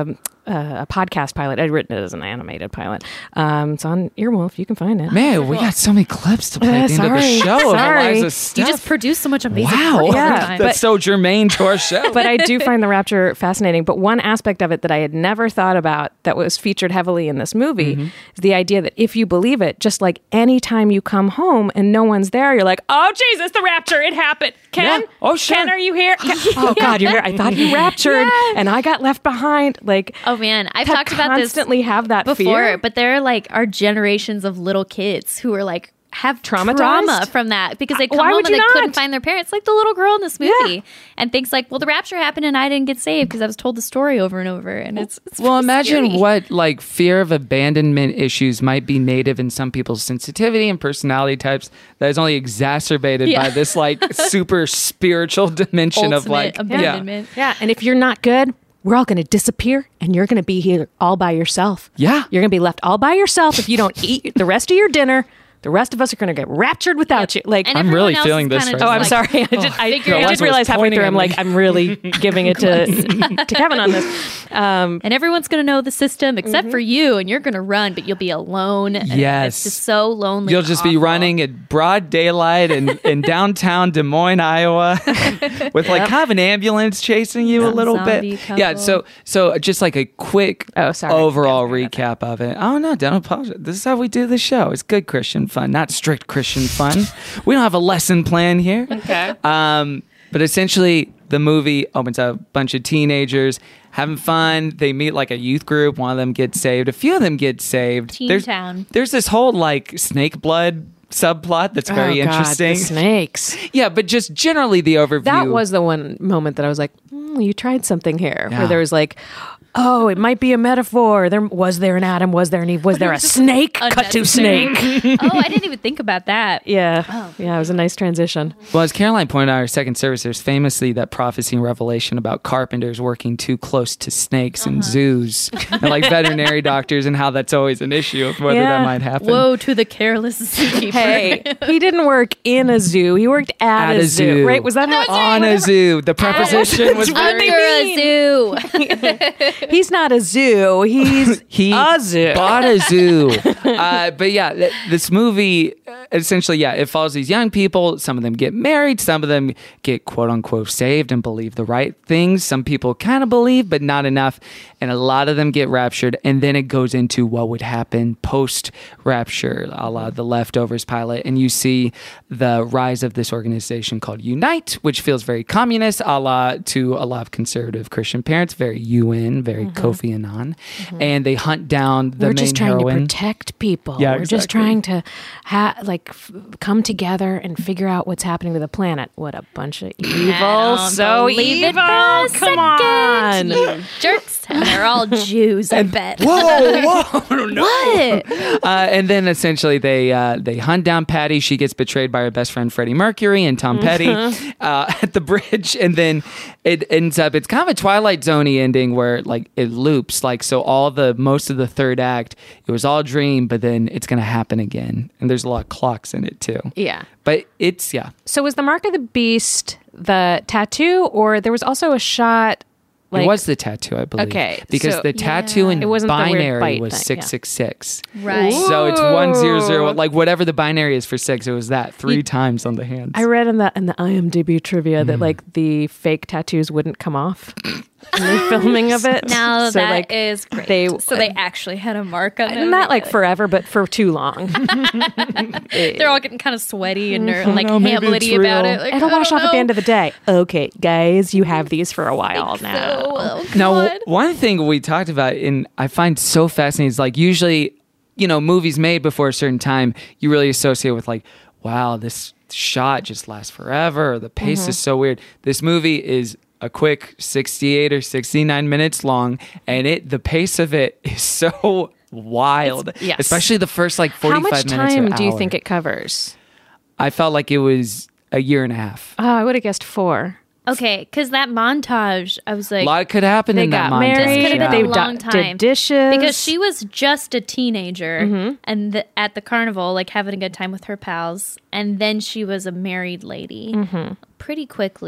uh, a podcast pilot. I'd written it as an animated pilot. Um, it's on Earwolf. You can find it. Man, we got so many clips to play Uh, at the end of the sorry. show of Sorry. Eliza's stuff. You just produce so much amazing wow, work all the Yeah, time. that's so germane to our show. But I do find the rapture fascinating. But one aspect of it that I had never thought about that was featured heavily in this movie Mm-hmm. is the idea that if you believe it, just like any time you come home and no one's there, you're like, oh, Jesus, the rapture, it happened. Ken? Yeah. Oh, sure. Ken, are you here? Ken- Oh, God, you're here. I thought you raptured and I got left behind. Like, Oh man, I've to talked about this constantly have that before, fear. but there are like are generations of little kids who are like have Traumatized? trauma from that because they Uh, come why home would and you they not? couldn't find their parents, like the little girl in this movie, Yeah. and thinks like, well, the rapture happened and I didn't get saved because I was told the story over and over, and it's, it's Well, pretty imagine scary. what like fear of abandonment issues might be native in some people's sensitivity and personality types that is only exacerbated Yeah. by this like super spiritual dimension of Ultimate like abandonment. Yeah, and if you're not good, we're all going to disappear and you're going to be here all by yourself. Yeah. You're going to be left all by yourself if you don't eat the rest of your dinner. The rest of us are going to get raptured without you. Like, And I'm everyone really else feeling is this kinda right oh, just I'm like, sorry. I did, I, figure I it out. did realize halfway pointing through, at I'm me. like, I'm really giving it to, to Kevin on this. Um, and everyone's going to know the system except for you, and you're going to run, but you'll be alone. And Yes. it's just so lonely. You'll and just be awful. running at broad daylight in, in downtown Des Moines, Iowa, with like kind of an ambulance chasing you a Some little zombie bit. couple. Yeah. So so just like a quick Oh, sorry. overall recap of it. Oh no, don't apologize. This is how we do the show. It's good Christian fun, not strict Christian fun. We don't have a lesson plan here. Okay. Um, but essentially, the movie opens up a bunch of teenagers having fun. They meet like a youth group. One of them gets saved. A few of them get saved. Teen there's, Town. There's this whole like snake blood subplot that's very oh, God, interesting. the snakes. Yeah, but just generally the overview. That was the one moment that I was like, mm, you tried something here. Yeah. Where there was like, oh, it might be a metaphor. There was there an Adam? Was there an Eve? Was there a snake? Cut to unnecessary. snake. Oh, I didn't even think about that. Yeah. Oh. Yeah, it was a nice transition. Well, as Caroline pointed out in our second service, there's famously that prophecy and revelation about carpenters working too close to snakes in zoos and like veterinary doctors and how that's always an issue of whether Yeah. that might happen. Woe to the careless zookeeper. Hey, he didn't work in a zoo. He worked at, At a zoo. Right? Was that how On a zoo. The preposition was That's what very... they Under a zoo. He's not a zoo. He's He a zoo. bought a zoo. uh, but yeah, th- this movie uh, essentially, yeah, it follows these young people. Some of them get married. Some of them get quote unquote saved and believe the right things. Some people kind of believe, but not enough. And a lot of them get raptured. And then it goes into what would happen post rapture, a la the Leftovers pilot. And you see the rise of this organization called Unite, which feels very communist, a la to a lot of conservative Christian parents, very U N, very Kofi Annan. And they hunt down the We're main just trying heroine. to protect people. Yeah, We're just exactly. trying to ha- like f- come together and figure out what's happening to the planet. What a bunch of evil! don't So believe it evil! for a Come on! You jerks. And they're all Jews, I bet. Whoa, whoa, no. What? Uh, and then essentially they uh, they hunt down Patty. She gets betrayed by her best friend Freddie Mercury and Tom Petty uh, at the bridge. And then it ends up, it's kind of a Twilight Zone-y ending where like it loops. Like, so all the, most of the third act, it was all a dream, but then it's going to happen again. And there's a lot of clocks in it too. Yeah. But it's, yeah. So was the Mark of the Beast the tattoo, or there was also a shot? Like, it was the tattoo, I believe. Okay, Because so- the tattoo in It wasn't the weird binary bite was thing, yeah. six six six. Right. So it's one zero zero, like whatever the binary is for six, it was that three You- times on the hands. I read in the in the I M D B trivia Mm. that like the fake tattoos wouldn't come off in the filming of it. Now So, that like, is great. they- so they actually had a mark on them. not like forever, but for too long. They're all getting kind of sweaty and ner- like no, maybe it's Hamlety about real. it. Like, It'll I wash don't off at the know. end of the day. Okay, guys, you have these for a while So, now. oh, Now, God. one thing we talked about, and I find so fascinating, is like usually, you know, movies made before a certain time, you really associate with like, wow, this shot just lasts forever. Or the pace is so weird. This movie is a quick sixty-eight or sixty-nine minutes long, and it the pace of it is so wild. It's- yes. Especially the first like How forty-five much minutes. time or do you hour. think it covers? I felt like it was a year and a half. Oh, I would have guessed four. Okay, because that montage, I was like, A lot could happen They in that got montage. married. This could've been They a do- long did time. dishes because she was just a teenager Mm-hmm. and the, at the carnival, like having a good time with her pals, and then she was a married lady Mm-hmm. pretty quickly.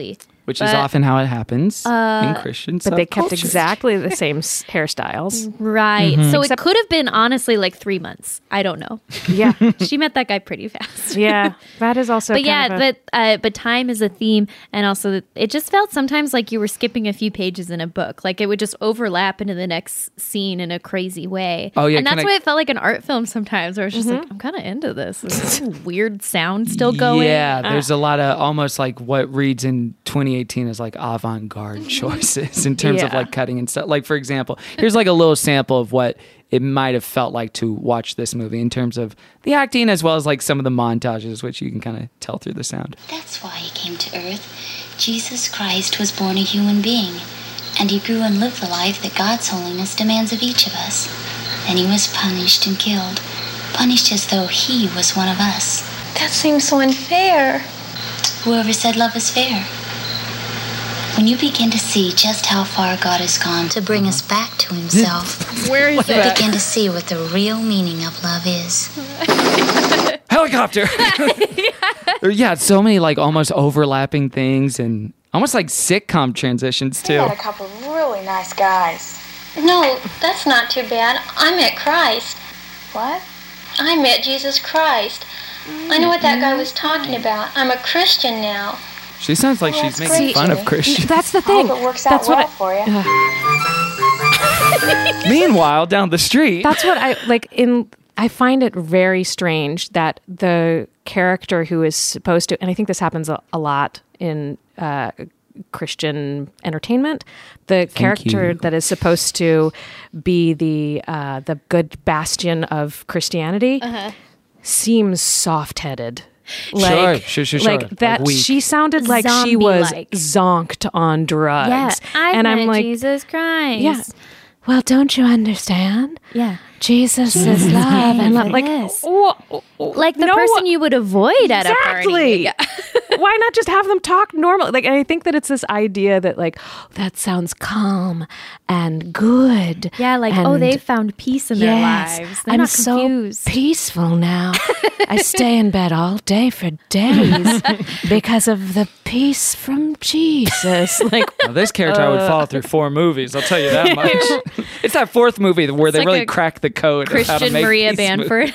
which is But- often how it happens in Christian But they kept subcultures. exactly the same s- hairstyles. Right. Mm-hmm. So it could have been honestly like three months. I don't know. Yeah. She met that guy pretty fast. Yeah. That is also But kind yeah, of a- but uh, but time is a theme, and also it just felt sometimes like you were skipping a few pages in a book. Like it would just overlap into the next scene in a crazy way. Oh, yeah, and that's kinda- why it felt like an art film sometimes, where it's just like I'm kind of into this. Is this weird sound still going? Yeah, there's a lot of almost like what reads in twenty eighteen as like avant-garde choices in terms of Yeah. like cutting and stuff. Like for example, here's like a little sample of what it might have felt like to watch this movie in terms of the acting as well as like some of the montages, which you can kind of tell through the sound. That's why he came to earth. Jesus Christ was born a human being, and he grew and lived the life that God's holiness demands of each of us. Then he was punished and killed, punished as though he was one of us. That seems so unfair. Whoever said love is fair? When you begin to see just how far God has gone to bring us back to himself, Where is you it? begin to see what the real meaning of love is. Helicopter. Yeah, so many like almost overlapping things and almost like sitcom transitions too. Got a couple of really nice guys. No, that's not too bad. I met Christ. What? I met Jesus Christ. I know what that guy was talking about. I'm a Christian now. She sounds like she's that's making great, fun of Jenny. Christians. that's the I thing. hope it works That's out what well I, for you. Meanwhile, down the street, That's what I like in I find it very strange that the character who is supposed to, and I think this happens a, a lot in uh, Christian entertainment, the character you. that is supposed to be the uh, the good bastion of Christianity seems soft-headed. Sure, sure, sure, sure. Like that, Like weak. she sounded like she was Zombie-like. zonked on drugs. Yeah, I and met I'm like, Jesus Christ. yeah. Well, don't you understand? Yeah. Jesus is love, and love. Like, Yes. wha- Like the no, person you would avoid at a party. Exactly. Why not just have them talk normally? Like, and I think that it's this idea that, like, oh, that sounds calm and good. Yeah, like, oh, and they found peace in their yes, lives. They're I'm not so confused. peaceful now. I stay in bed all day for days because of the peace from Jesus. Like, Now, this character I would follow through four movies. I'll tell you that much. It's that fourth movie where they like really a crack the code. of how to Christian make Maria these Bamford.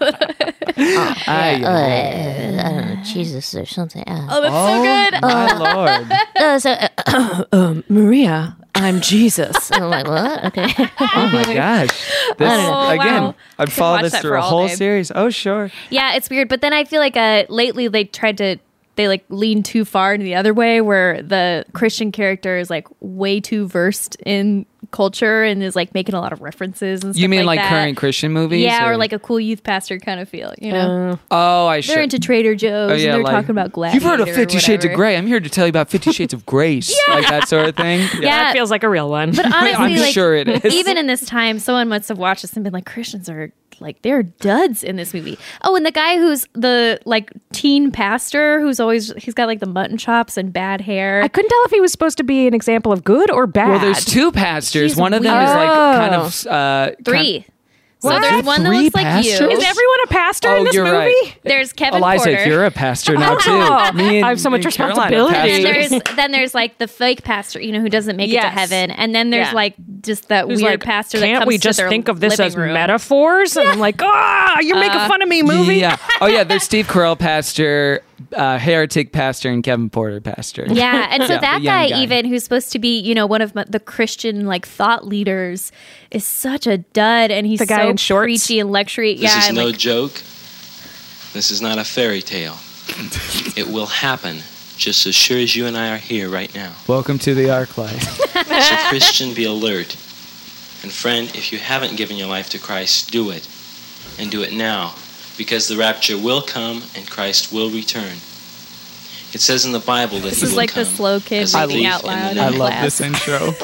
Aye, Uh, I don't know, Jesus or something. Uh, Oh, that's so good. my lord. uh, so, uh, um, Maria, I'm Jesus. I'm like, what? Okay. Oh my gosh. This, Oh, again, wow. I'd Could follow watch this that through for a all whole day. series. Oh, sure. Yeah, it's weird. But then I feel like uh, lately they tried to, they like lean too far into the other way where the Christian character is like way too versed in culture and is like making a lot of references and stuff You mean like, that. current Christian movies? Yeah, or like a cool youth pastor kind of feel, you know? Oh, I they're should. into Trader Joe's Oh, yeah, and they're like, talking about Gladiator. You've heard of or Fifty Shades of whatever. Grey. I'm here to tell you about Fifty Shades of Grace. Like that sort of thing. Yeah. That feels like a real one. But honestly, I'm like, sure it is. even in this time, someone must have watched this and been like, Christians are like, they're duds in this movie. Oh, and the guy who's the like teen pastor who's always, he's got like the mutton chops and bad hair. I couldn't tell if he was supposed to be an example of good or bad. Well, there's two pastors. He's One of them is like kind of uh, Three. kind- So What? there's one that Three looks like pastors? you. Is everyone a pastor Oh, in this you're movie? right. There's Kevin Eliza, Porter. you're a pastor now too. Oh, Me and, I have so much and Caroline are responsibility. and pastors. then there's then there's like the fake pastor, you know, who doesn't make it to Yes. heaven, and then there's Yeah. like just that Who's weird like, pastor that can't comes we to just their think of this living as room. metaphors? And I'm like, ah, you're making fun of me, movie. Yeah. Oh yeah. There's Steve Carell, pastor, uh, heretic pastor, and Kevin Porter, pastor. Yeah, and so Yeah, that the young guy, guy. even who's supposed to be, you know, one of my, the Christian like thought leaders, is such a dud, and he's The guy so in shorts? preachy and lectury. This yeah, is and, no like, joke. This is not a fairy tale. It will happen just as sure as you and I are here right now. Welcome to the Arc Light. So, Christian, be alert. And friend, if you haven't given your life to Christ, do it. And do it now. Because the rapture will come and Christ will return. It says in the Bible that this he is will like the come slow kid as a reading thief out in the loud. night. I in love class. this intro.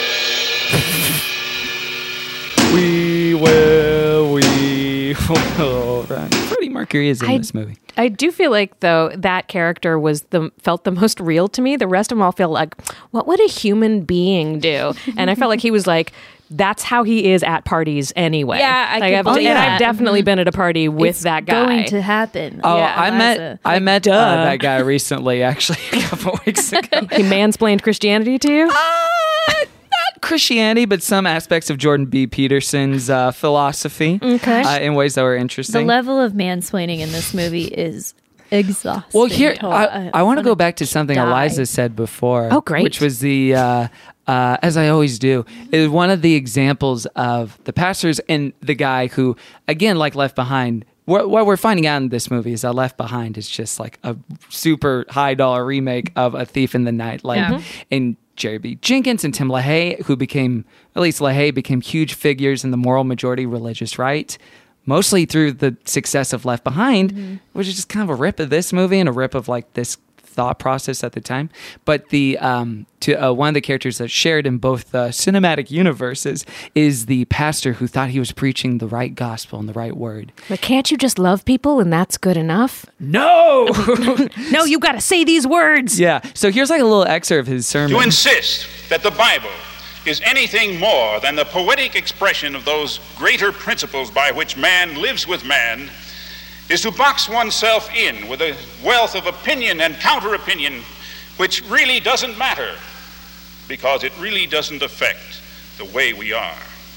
We will, we will run. Freddie Mercury is in I- this movie. I do feel like though that character was the felt the most real to me. The rest of them all feel like, what would a human being do? And I felt like he was like that's how he is at parties anyway. Yeah, I like could I've, believe and that. I've definitely Mhm. been at a party with It's that guy. going to happen. Oh, Yeah, I that's met a- I met duh. uh, that guy recently, actually, a couple weeks ago. He mansplained Christianity to you? Uh, not Christianity, but some aspects of Jordan B. Peterson's uh, philosophy Okay. uh, in ways that were The interesting. level of mansplaining in this movie is exhausting. Well, here to- I, I want to go back to something die. Eliza said before. Oh, great. Which was the, uh, uh, as I always do, is one of the examples of the pastors and the guy who, again, like Left Behind. What, what we're finding out in this movie is that Left Behind is just like a super high dollar remake of A Thief in the Night. Like, Yeah. and Jerry B. Jenkins and Tim LaHaye, who became, at least LaHaye became huge figures in the moral majority religious right. Mostly through the success of Left Behind, Mm-hmm. which is just kind of a rip of this movie and a rip of like this thought process at the time. But the um, to uh, one of the characters that's shared in both the cinematic universes is the pastor who thought he was preaching the right gospel and the right word. But can't you just love people and that's good enough? No, no, you got to say these words. Yeah. So here's like a little excerpt of his sermon. To insist that the Bible is anything more than the poetic expression of those greater principles by which man lives with man is to box oneself in with a wealth of opinion and counter-opinion which really doesn't matter because it really doesn't affect the way we are.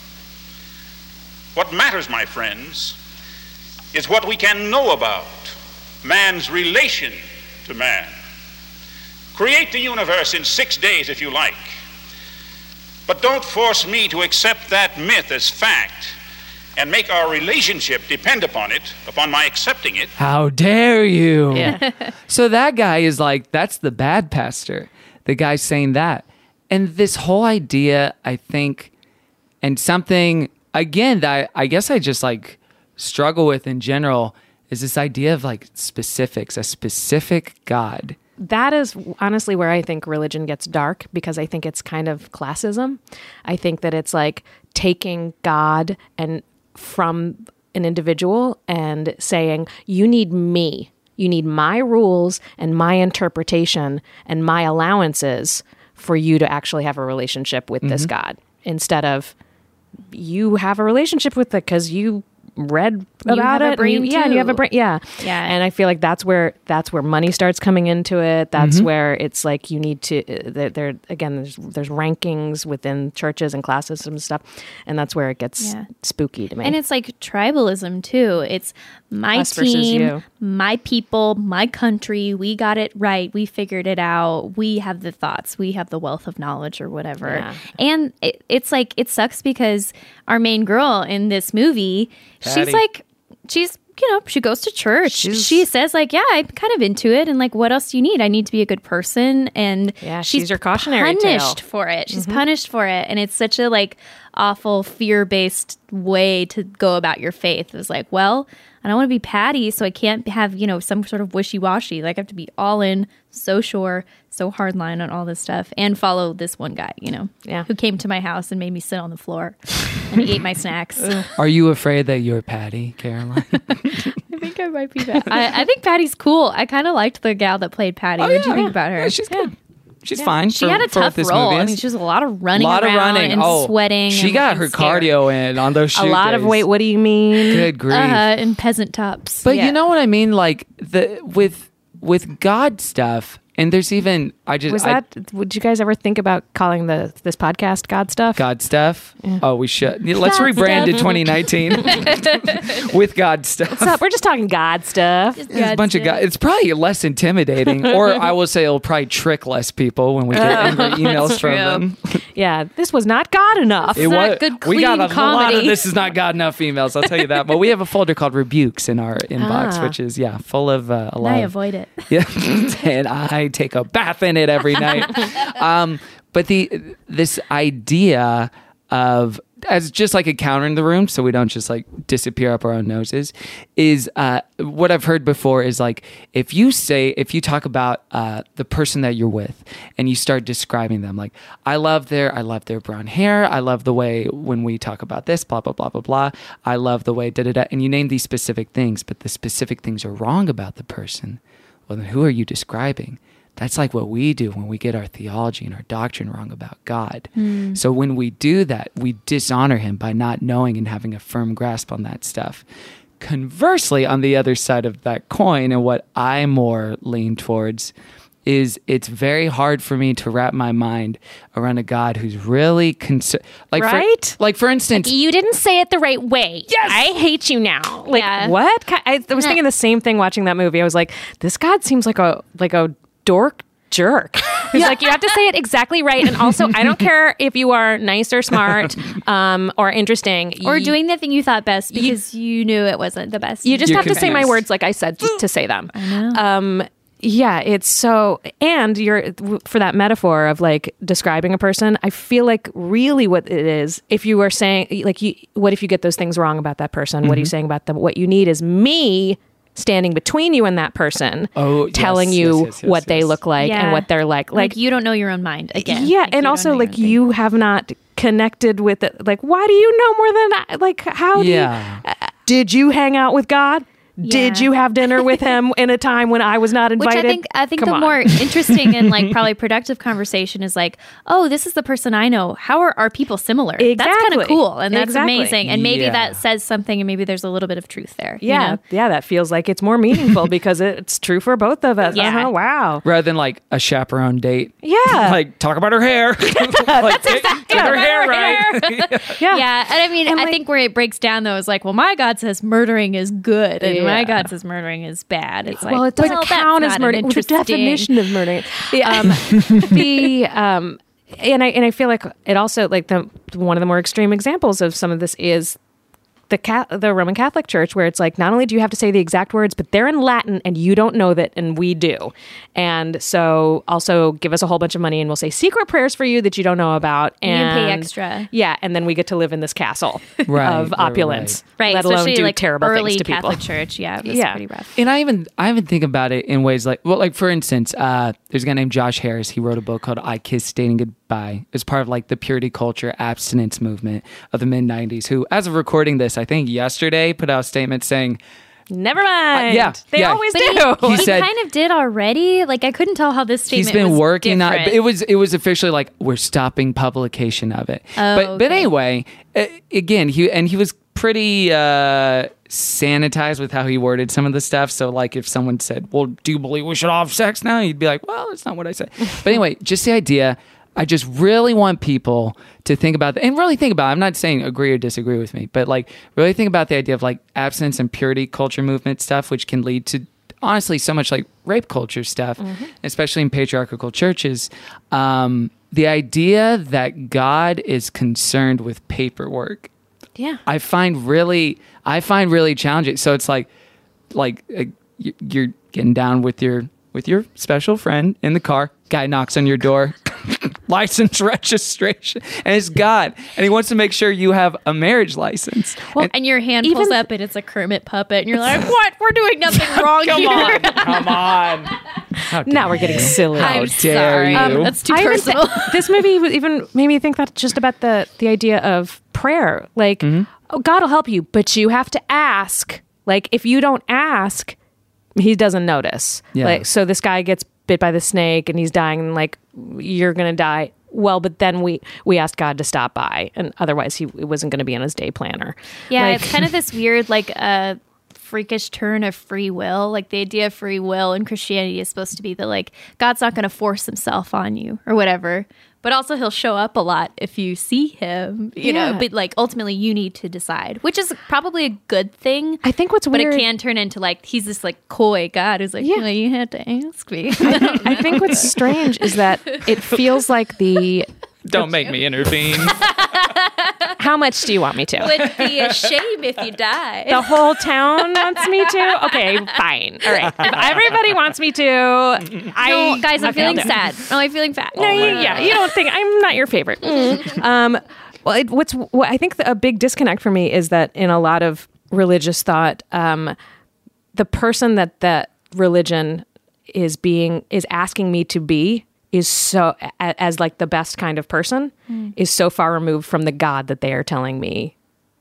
What matters, my friends, is what we can know about man's relation to man. Create the universe in six days if you like. But don't force me to accept that myth as fact and make our relationship depend upon it, upon my accepting it. How dare you? Yeah. So that guy is like, that's the bad pastor. The guy saying that. And this whole idea, I think, and something, again, that I, I guess I just like struggle with in general is this idea of like specifics, a specific God. That is honestly where I think religion gets dark because I think it's kind of classism. I think that it's like taking God and from an individual and saying, you need me. You need my rules and my interpretation and my allowances for you to actually have a relationship with this Mm-hmm. God instead of you have a relationship with it because you read You about have a it. and brain you, yeah, and you have a too. brain. Yeah. Yeah. And I feel like that's where that's where money starts coming into it. That's Mm-hmm. where it's like you need to uh, there, there again there's there's rankings within churches and class systems and stuff. And that's where it gets Yeah. spooky to me. And it's like tribalism too. It's my Us versus team, you. my people, my country. We got it right. We figured it out. We have the thoughts. We have the wealth of knowledge or whatever. Yeah. And it, it's like, it sucks because our main girl in this movie, Patty. she's like, she's, you know, she goes to church. She's- she says like, yeah, I'm kind of into it. And like, what else do you need? I need to be a good person. And Yeah, she's your cautionary punished tale. for it. She's punished for it. And it's such a like awful fear-based way to go about your faith. It's like, well, I don't want to be Patty, so I can't have, you know, some sort of wishy-washy. Like I have to be all in, so sure, so hardline on all this stuff and follow this one guy, you know, Yeah. who came to my house and made me sit on the floor and he ate my snacks. I Are you afraid that you're Patty, Caroline? think I might be Patty. I, I think Patty's cool. I kind of liked the gal that played Patty. what did you think about her? Yeah, she's good. She's fine. She for- had a for what tough this role. movie I is. mean, she was a lot of running a lot around of running. and oh, sweating. She and got her looking scared. cardio in on those shoot a lot of days. wait, what do you mean? Good grief. Uh, in peasant tops. But Yeah. you know what I mean? Like the with with God stuff, and there's even I just Was I- that would you guys ever think about calling the this podcast God stuff? God stuff. Oh, we should. Yeah, Let's God rebrand stuff. in twenty nineteen with God stuff. What's up? We're just talking God stuff. It's a bunch of God. It's probably less intimidating, or I will say it'll probably trick less people when we get angry emails from them. Yeah, this was not God enough. It not was good, we got clean a lot of comedy. this is not God enough emails. I'll tell you that. But we have a folder called rebukes in our inbox, Ah. which is yeah, full of uh, a lot. I of- avoid it. Yeah, and I take a bath in it every night. Um, but the this idea of as just like a counter in the room, so we don't just like disappear up our own noses, is uh, what I've heard before is like if you say if you talk about uh, the person that you're with and you start describing them, like I love their I love their brown hair, I love the way when we talk about this, blah blah blah blah blah, I love the way da da da, and you name these specific things, but the specific things are wrong about the person. Well, then who are you describing? That's like what we do when we get our theology and our doctrine wrong about God. Hmm. So when we do that, we dishonor him by not knowing and having a firm grasp on that stuff. Conversely, on the other side of that coin, and what I more lean towards, is it's very hard for me to wrap my mind around a God who's really concerned. Like Right? For, like, for instance, You didn't say it the right way. Yes! I hate you now. Like, Yeah. what? Ki- I, I was thinking the same thing watching that movie. I was like, this God seems like a like a dork jerk. He's like, you have to say it exactly right. And also, I don't care if you are nice or smart um, or interesting. Or You- doing the thing you thought best because you, you knew it wasn't the best. You just You're have to say my confused. words like I said to say them. I know. Um, yeah, it's so, and you're, for that metaphor of like describing a person, I feel like really what it is, if you are saying, like, you, what if you get those things wrong about that person? What are you saying about them? What you need is me standing between you and that person, Oh, yes, telling you yes, yes, yes, what they yes. look like and Yeah. what they're like. like, Like, you don't know your own mind again. yeah, Like, and you also don't know like your own you have not connected with it. Like, why do you know more than I? Like, how do Yeah. you, uh, did you hang out with God? Did Yeah. you have dinner with him in a time when I was not Which invited? I think I think Come the on. more interesting and like probably productive conversation is like, oh, this is the person I know. How are our people similar? That's kind Exactly. of cool and that's Exactly. amazing. And maybe Yeah. that says something, and maybe there's a little bit of truth there. you Yeah, know? yeah, that feels like it's more meaningful because it's true for both of us. Yeah. Uh-huh, wow. rather than like a chaperone date. Yeah. Like, talk about her hair. Like, get, get her hair right. Yeah. Yeah, and I mean, And, I like- think where it breaks down though is like, well, my God says murdering is good, and my Yeah. God says murdering is bad. It's like, Well, it doesn't well, count that's as not an murder. What's the interesting- definition of murder? Um, the um, and I and I feel like it also like the one of the more extreme examples of some of this is the Ca- the Roman Catholic Church, where it's like not only do you have to say the exact words, but they're in Latin and you don't know that, and we do. And so also give us a whole bunch of money and we'll say secret prayers for you that you don't know about. You And can pay extra. Yeah, and then we get to live in this castle Right, of right, opulence, Right, let alone especially do like terrible early things to Catholic people. Church. Yeah, it was Yeah. pretty rough. And I even I even think about it in ways like, well, like for instance, uh, there's a guy named Josh Harris. He wrote a book called I Kissed Dating Goodbye. It's part of like the purity culture abstinence movement of the mid nineties, who, as of recording this, I think yesterday put out a statement saying, Never mind. yeah, they yeah. always But do. he, He he said- kind of did already. Like I couldn't tell how this statement. he's been was working on it. different. But it was it was officially like, we're stopping publication of it. Oh, but but okay. anyway, uh, again, he and he was pretty uh, sanitized with how he worded some of the stuff. So like, if someone said, "Well, do you believe we should all have sex now?" He'd be like, "Well, that's not what I said." But anyway, just the idea. I just really want people to think about that and really think about it. I'm not saying agree or disagree with me, but like really think about the idea of like abstinence and purity culture movement stuff, which can lead to honestly so much like rape culture stuff, especially in patriarchal churches. Um, the idea that God is concerned with paperwork, Yeah. I find really, I find really challenging. So it's like, like uh, y- you're getting down with your with your special friend in the car. Guy knocks on your door, license registration, and it's God, and he wants to make sure you have a marriage license. Well, and, and your hand even- pulls up and it's a Kermit puppet, and you're like, "What? We're doing nothing wrong come here." on, come on. How Now dare we're getting you. silly. How I'm dare sorry. you? Um, that's too I even personal. thi- this movie was even made me think that just about the the idea of prayer. Like, Mm-hmm. oh, God will help you, but you have to ask. Like, if you don't ask, he doesn't notice. Yeah. Like, so this guy gets bit by the snake and he's dying. And like, you're gonna die. Well, but then we we asked God to stop by, and otherwise he it wasn't going to be on his day planner. Yeah, Like- it's kind of this weird, like, uh, freakish turn of free will. Like, the idea of free will in Christianity is supposed to be that, like, God's not going to force himself on you or whatever. But also, he'll show up a lot if you see him, you Yeah. know. But, like, ultimately, you need to decide, which is probably a good thing. I think what's But weird. it can turn into, like, he's this, like, coy God who's like, Yeah. well, you had to ask me. I think what's strange is that it feels like the Don't make me intervene. how much do you want me to? Would be a shame if you die. The whole town wants me to? Okay, fine. All right. If everybody wants me to, I no, guys, I'm okay, I'll feeling do it. sad. Oh, I'm feeling fat. No, you, yeah, you don't think I'm not your favorite. Mm. Um, well, it, what's what I think the, a big disconnect for me is that in a lot of religious thought, um, the person that that religion is being is asking me to be is so a, as like the best kind of person Mm. is so far removed from the God that they are telling me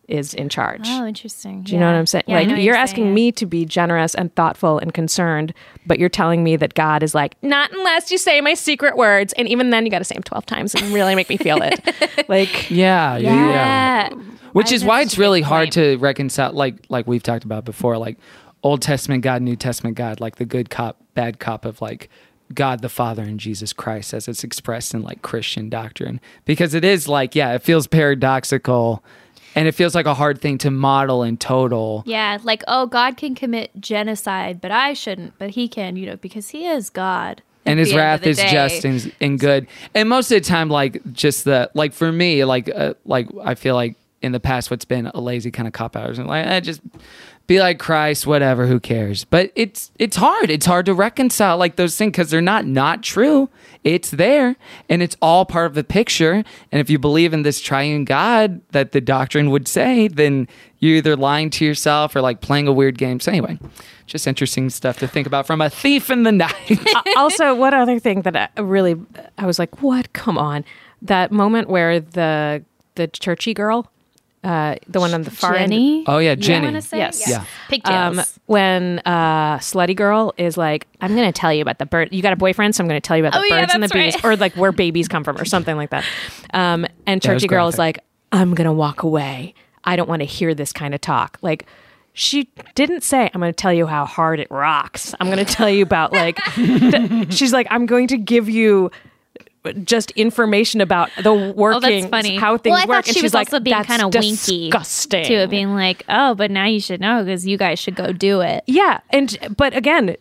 is in charge. Oh, interesting. Do you know what I'm saying? Yeah, I like know what you're you're asking saying. me to be generous and thoughtful and concerned, but you're telling me that God is like, not unless you say my secret words. And even then you got to say them twelve times and really make me feel it. Like, Yeah, yeah, yeah. Yeah. Which I- is that's why such it's a really good hard point. to reconcile, like like we've talked about before, like Old Testament God, New Testament God, like the good cop, bad cop of like God the Father and Jesus Christ as it's expressed in like Christian doctrine. Because it is like, yeah, it feels paradoxical and it feels like a hard thing to model in total. Yeah, like, oh, God can commit genocide, but I shouldn't, but he can, you know, because he is God. at And his the end of wrath the is day. just and, and good. And most of the time, like just the like for me, like uh, like I feel like in the past, what's been a lazy kind of cop out, and like I just be like Christ, whatever, who cares? But it's it's hard. It's hard to reconcile like those things because they're not not true. It's there, and it's all part of the picture. And if you believe in this triune God that the doctrine would say, then you're either lying to yourself or like playing a weird game. So anyway, just interesting stuff to think about from a thief in the night. also, one other thing that I really, I was like, what? Come on. That moment where the the churchy girl, uh, the one on the far Jenny? end. Oh, yeah, You Jenny. wanna say? Yes. Yeah. Pigtails. Um, when uh, slutty girl is like, I'm going to tell you about the bird. You got a boyfriend, so I'm going to tell you about the Oh, yeah, birds and the that's bees, right. or like where babies come from, or something like that. Um, and Yeah, it was churchy girl is graphic. like, I'm going to walk away. I don't want to hear this kind of talk. Like, she didn't say, I'm going to tell you how hard it rocks. I'm going to tell you about like, th- she's like, I'm going to give you just information about the workings, Oh, that's funny. how things well, I work. thought And she she's was like, also being "That's kind of winky disgusting to it, being like, "Oh, but now you should know because you guys should go do it." Yeah, and but again,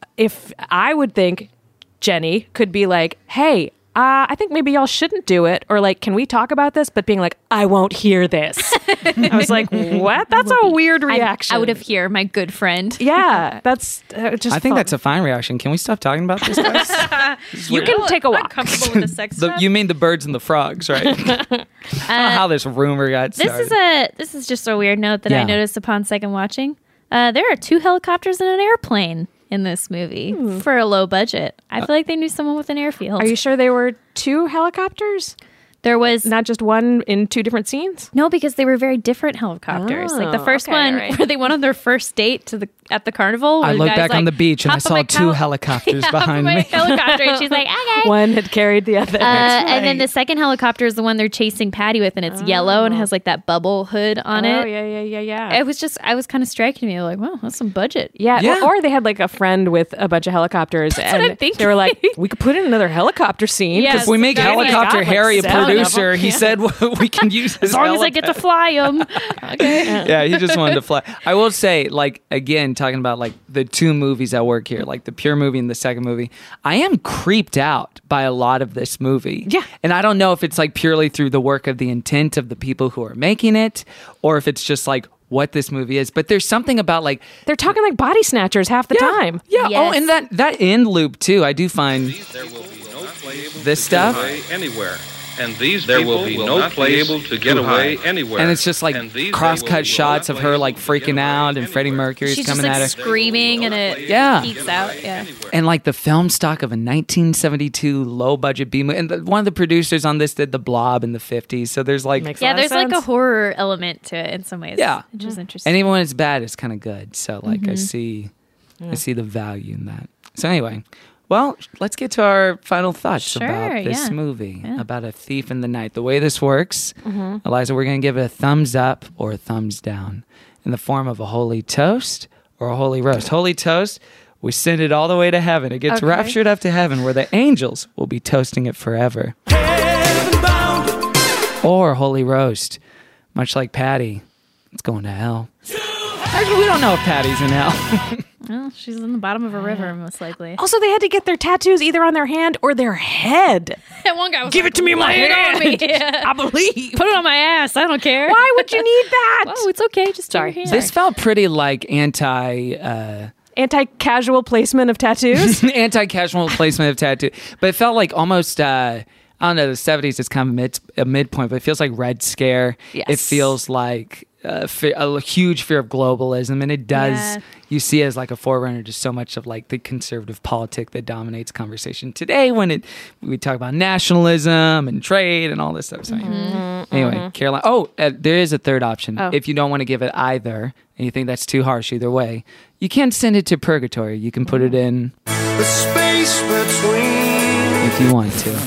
if I would think Jenny could be like, "Hey, uh, I think maybe y'all shouldn't do it," or like, "Can we talk about this?" But being like, "I won't hear this." I was like, "What? That's a weird reaction." I, I would have hear my good friend. Yeah, that's uh, just. I think felt- that's a fine reaction. Can we stop talking about this, guys? You can take a walk. Comfortable with the sex The, stuff. you mean the birds and the frogs, right? I don't know how this rumor got This started. is a this is just a weird note that Yeah. I noticed upon second watching. Uh, there are two helicopters and an airplane in this movie for a low budget. I feel like they knew someone with an airfield. Are you sure there were two helicopters? There was Not just one in two different scenes? no, because they were very different helicopters. like the Oh, first okay, one right. where they went on their first date to the at the carnival. I where the looked guy's back on like, the beach and I "Hop on saw my two hel- helicopters Yeah, hop on behind my me. helicopter, and she's like, okay. One had carried the other. Uh, and then the second helicopter is the one they're chasing Patty with, and it's yellow and has like that bubble hood on oh, it. yeah, yeah, yeah, yeah. It was just, I was kind of striking me like, wow, that's some budget. Yeah, Yeah. Or, or they had like a friend with a bunch of helicopters, and what I'm thinking. they were like, "We could put in another helicopter scene." Yeah, because If we make the guy Helicopter got, like, Harry a seven of them. producer, he said we can use his As long as I get to fly them. Okay. Yeah, he just wanted to fly. I will say, like, again, talking about like the two movies that work here, like the Pure movie and the second movie, I am creeped out by a lot of this movie. Yeah. And I don't know if it's like purely through the work of the intent of the people who are making it, or if it's just like what this movie is. But there's something about like They're talking like body snatchers half the yeah, time. Yeah. Oh, Yes. and that that end loop too. I do find There will be no play able this to get stuff. away anywhere. And these There people will be will no not place be able to get too away high. anywhere. And it's just like And these cross-cut will- will shots not of be her able like to get freaking away out, and Freddie anywhere. Mercury's She's just coming like at her. screaming and it Yeah. peeks out. Yeah. And like the film stock of a nineteen seventy-two low budget B movie, and the, one of the producers on this did The Blob in the fifties. So there's like, Makes a Yeah, lot of there's like a sense. horror element to it in some ways. Yeah. Which is interesting. and even when it's bad, it's kind of good. So like Mm-hmm. I see, I see the value in that. So anyway, well, let's get to our final thoughts Sure, about this yeah. movie, Yeah. about A Thief in the Night. The way this works, Eliza, we're going to give it a thumbs up or a thumbs down in the form of a holy toast or a holy roast. Holy toast, we send it all the way to heaven. It gets Okay. raptured up to heaven where the angels will be toasting it forever. Or holy roast, much like Patty, it's going to hell. Actually, we don't know if Patty's in hell. Well, she's in the bottom of a river, most likely. Also, they had to get their tattoos either on their hand or their head. And one guy was Give like, it to me in my "Lay it on me." hand. Yeah. I believe. Put it on my ass. I don't care. Why would you need that? Oh, it's okay. Just sorry. Your hand. This felt pretty like anti uh, Anti-casual placement of tattoos. anti-casual placement of tattoo, but it felt like almost uh, I don't know. The seventies is kind of mid, a midpoint, but it feels like Red Scare. Yes. It feels like uh, fe- a huge fear of globalism, and it does. Yeah. You see it as like a forerunner to so much of like the conservative politic that dominates conversation today. When it we talk about nationalism and trade and all this stuff. So, Mm-hmm. Anyway, Mhm. Caroline. Oh, uh, there is a third option. Oh. If you don't want to give it either, and you think that's too harsh either way, you can send it to purgatory. You can put it in The space between. if you want to.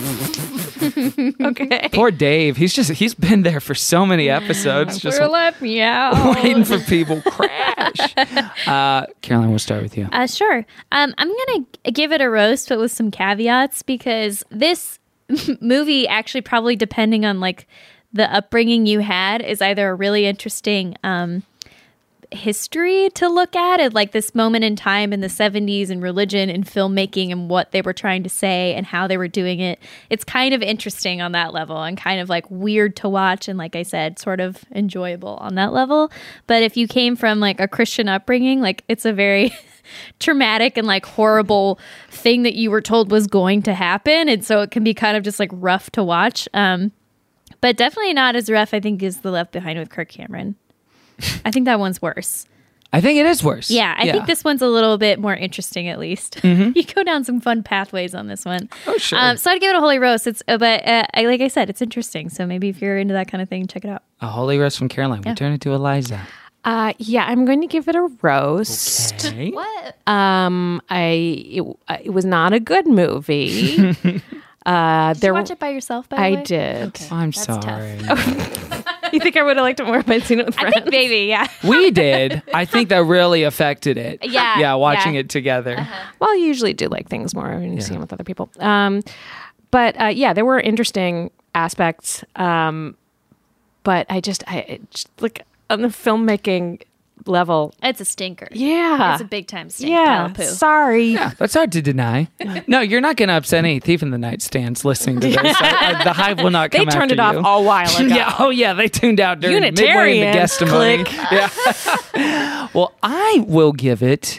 Okay. Poor Dave. He's just he's been there for so many episodes, just We're let me out. waiting for people to crash. Uh, Caroline, we'll start with you. Uh, sure. Um, I'm going to give it a roast, but with some caveats, because this movie actually probably, depending on like the upbringing you had, is either a really interesting um, history to look at, at like this moment in time in the seventies and religion and filmmaking and what they were trying to say and how they were doing it. It's kind of interesting on that level and kind of like weird to watch. And like I said, sort of enjoyable on that level. But if you came from like a Christian upbringing, like it's a very traumatic and like horrible thing that you were told was going to happen. And so it can be kind of just like rough to watch. Um, but definitely not as rough, I think, as The Left Behind with Kirk Cameron. I think that one's worse. I think it is worse. Yeah, I think this one's a little bit more interesting, at least. Mhm. You go down some fun pathways on this one. Oh, sure. Um, so I'd give it a holy roast. It's, uh, but uh, I, like I said, it's interesting. So maybe if you're into that kind of thing, check it out. A holy roast from Caroline. We Yeah. turn it to Eliza. Uh, yeah, I'm going to give it a roast. Okay. What? Um, I it, uh, it was not a good movie. uh, Did there you watch it by yourself, by the I way? did. Okay, I'm that's sorry. You think I would have liked it more if I'd seen it with friends? I think maybe, yeah. We did. I think that really affected it. Yeah, Yeah, watching yeah. it together. Uh-huh. Well, you usually do like things more when you see them with other people. Um, but uh, yeah, there were interesting aspects. Um, but I just, I it just, like on the filmmaking level, It's a stinker. yeah, It's a big time stink. yeah. Pile of poo. Sorry. Yeah, that's hard to deny. No, you're not going to upset any Thief in the Night stands listening to this. I- I- the Hive will not They come turned after it you. off a while ago. Yeah, oh yeah, they tuned out during midway Unitarian. into guestimony. Click. Yeah. Well, I will give it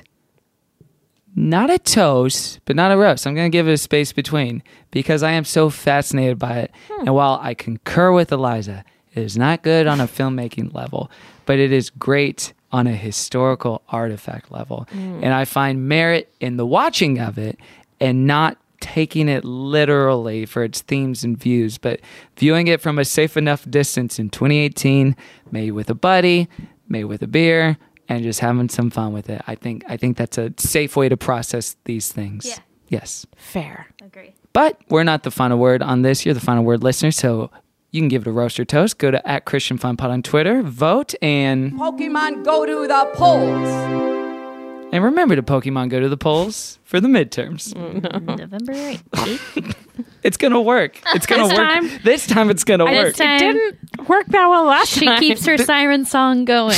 not a toast, but not a roast. I'm going to give it a space between because I am so fascinated by it. Hmm. And while I concur with Eliza, it is not good on a filmmaking level, but it is great on a historical artifact level. Mm. And I find merit in the watching of it and not taking it literally for its themes and views, but viewing it from a safe enough distance in twenty eighteen, maybe with a buddy, maybe with a beer, and just having some fun with it. I think I think that's a safe way to process these things. Yeah. Yes. Fair. Agree. But we're not the final word on this. You're the final word listener, so you can give it a roast or toast. Go to at Christian Fun Pod on Twitter, vote, and Pokemon go to the polls. and remember to Pokemon go to the polls for the midterms. November eighth. It's gonna work. It's gonna This work. time? This time it's gonna This work. time- It didn't work that well last She time. keeps her siren song going.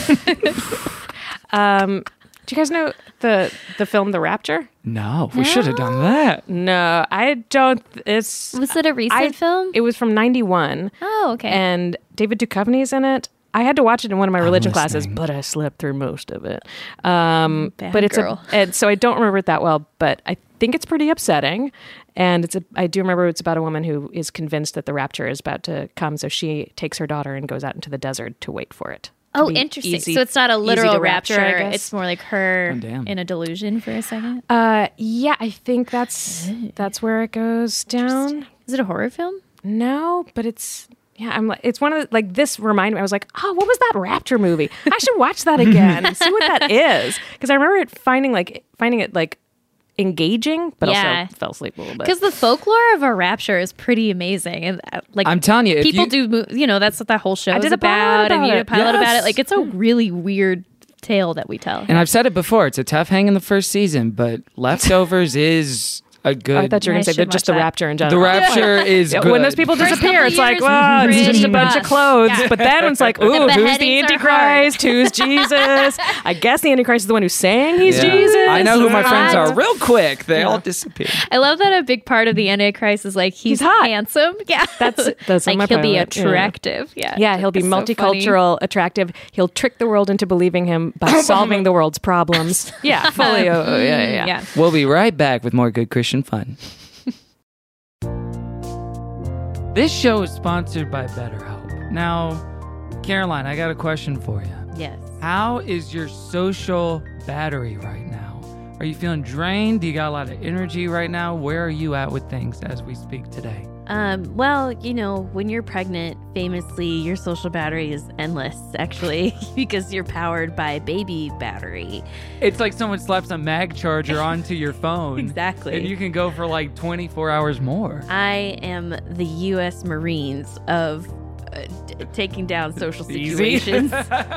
Um, do you guys know the the film The Rapture? No, we should have done that. No, I don't. It's Was it a recent I- film? It was from ninety-one. Oh, okay. And David Duchovny's in it. I had to watch it in one of my religion classes, listening. but I slept through most of it. Um, Bad but it's girl. a, and so I don't remember it that well. But I think it's pretty upsetting. And it's a. I do remember it's about a woman who is convinced that the rapture is about to come, so she takes her daughter and goes out into the desert to wait for it. to Oh, be interesting. easy- so it's not a easy literal to rapture, I rapture. guess. It's more like her Oh, damn. in a delusion for a second. Uh, yeah, I think that's that's where it goes down. Is it a horror film? No, but it's yeah. I'm like it's one of the, like this reminded me. I was like, oh, what was that Rapture movie? I should watch that again and see what that is because I remember it finding like finding it like engaging, but Yeah. also fell asleep a little bit. Because the folklore of a rapture is pretty amazing, and uh, like I'm telling you, if people you- do. mo- You know, that's what that whole show I is did a pilot about, and about you did a it. pilot about Yes. it. Like it's a really weird tale that we tell. And I've said it before, it's a tough hang in the first season, but Leftovers is a good. I thought you were I going to say should that just watch the that. Rapture in the general. Rapture is Yeah, good. when those people First disappear, couple it's like, years well, is it's just a pretty bunch of rough. clothes. Yeah. But then it's like, ooh, who's the beheadings are Antichrist? Who's Jesus? I guess the Antichrist is the one who's saying he's Yeah. Jesus. I know who my friends Hot. are. Real quick, they all disappear. I love that a big part of the Antichrist is like he's, He's hot. handsome. Yeah, That's- that's on like my he'll be pilot, yeah. attractive. Yeah, Yeah, he'll be It's so multicultural, attractive. He'll trick the world into believing him by solving the world's problems. Yeah, fully. Oh, oh, yeah, yeah, yeah. Yeah. We'll be right back with more good Christian fun. This show is sponsored by BetterHelp. Now, Caroline, I got a question for you. Yes. How is your social battery right now? Are you feeling drained? Do you got a lot of energy right now? Where are you at with things as we speak today? Um, well, you know, when you're pregnant, famously, your social battery is endless, actually, because you're powered by baby battery. It's like someone slaps a mag charger onto your phone. Exactly. And you can go for like twenty-four hours more. I am the U S Marines of uh, d- taking down social Easy. situations.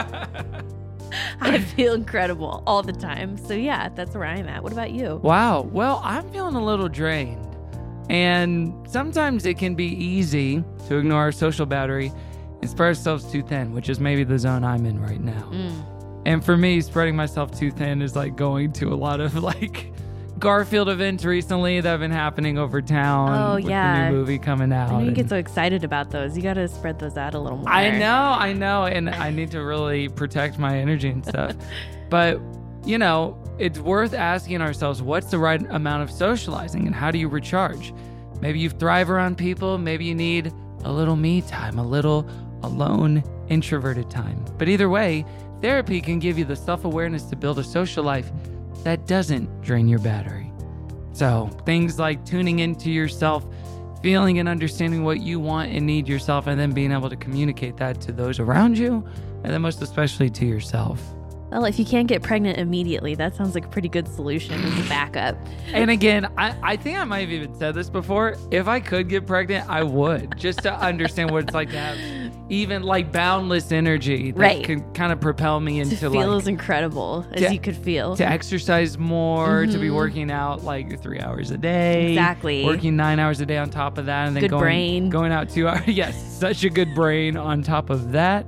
I feel incredible all the time. So yeah, that's where I'm at. What about you? Wow. Well, I'm feeling a little drained. And sometimes it can be easy to ignore our social battery and spread ourselves too thin, which is maybe the zone I'm in right now. Mm. And for me, spreading myself too thin is like going to a lot of like Garfield events recently that have been happening over town. Oh, with yeah. the new movie coming out. I know you and- get so excited about those. You got to spread those out a little more. I know, I know. And I need to really protect my energy and stuff. But, you know, it's worth asking ourselves, what's the right amount of socializing and how do you recharge? Maybe you thrive around people. Maybe you need a little me time, a little alone, introverted time. But either way, therapy can give you the self-awareness to build a social life that doesn't drain your battery. So things like tuning into yourself, feeling and understanding what you want and need yourself, and then being able to communicate that to those around you, and then most especially to yourself. Well, if you can't get pregnant immediately, that sounds like a pretty good solution as a backup. And again, I, I think I might have even said this before. If I could get pregnant, I would, just to understand what it's like to have even like boundless energy that Right. can kind of propel me into to feel like as incredible as to- you could feel. to exercise more, to be Mhm. working out like three hours a day. Exactly. Working nine hours a day on top of that, and then Good going brain. going out two hours. Yes, such a good brain on top of that.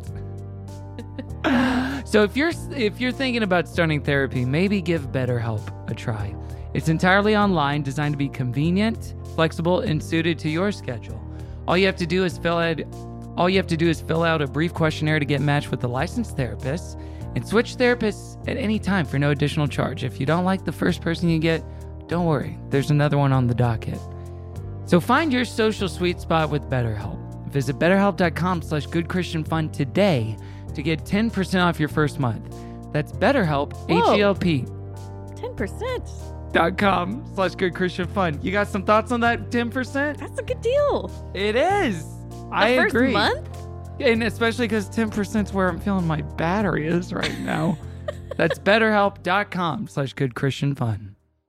So if you're if you're thinking about starting therapy, maybe give BetterHelp a try. It's entirely online, designed to be convenient, flexible, and suited to your schedule. All you have to do is fill out all you have to do is fill out a brief questionnaire to get matched with a licensed therapist, and switch therapists at any time for no additional charge. If you don't like the first person you get, don't worry, there's another one on the docket. So find your social sweet spot with BetterHelp. Visit betterhelp.com slash goodchristianfun today to get ten percent off your first month. That's BetterHelp, Whoa. H E L P ten percent. dot com slash goodchristianfun. You got some thoughts on that ten percent? That's a good deal. It is. The I first agree. month? And especially because ten percent is where I'm feeling my battery is right now. That's betterhelp.com slash goodchristianfun.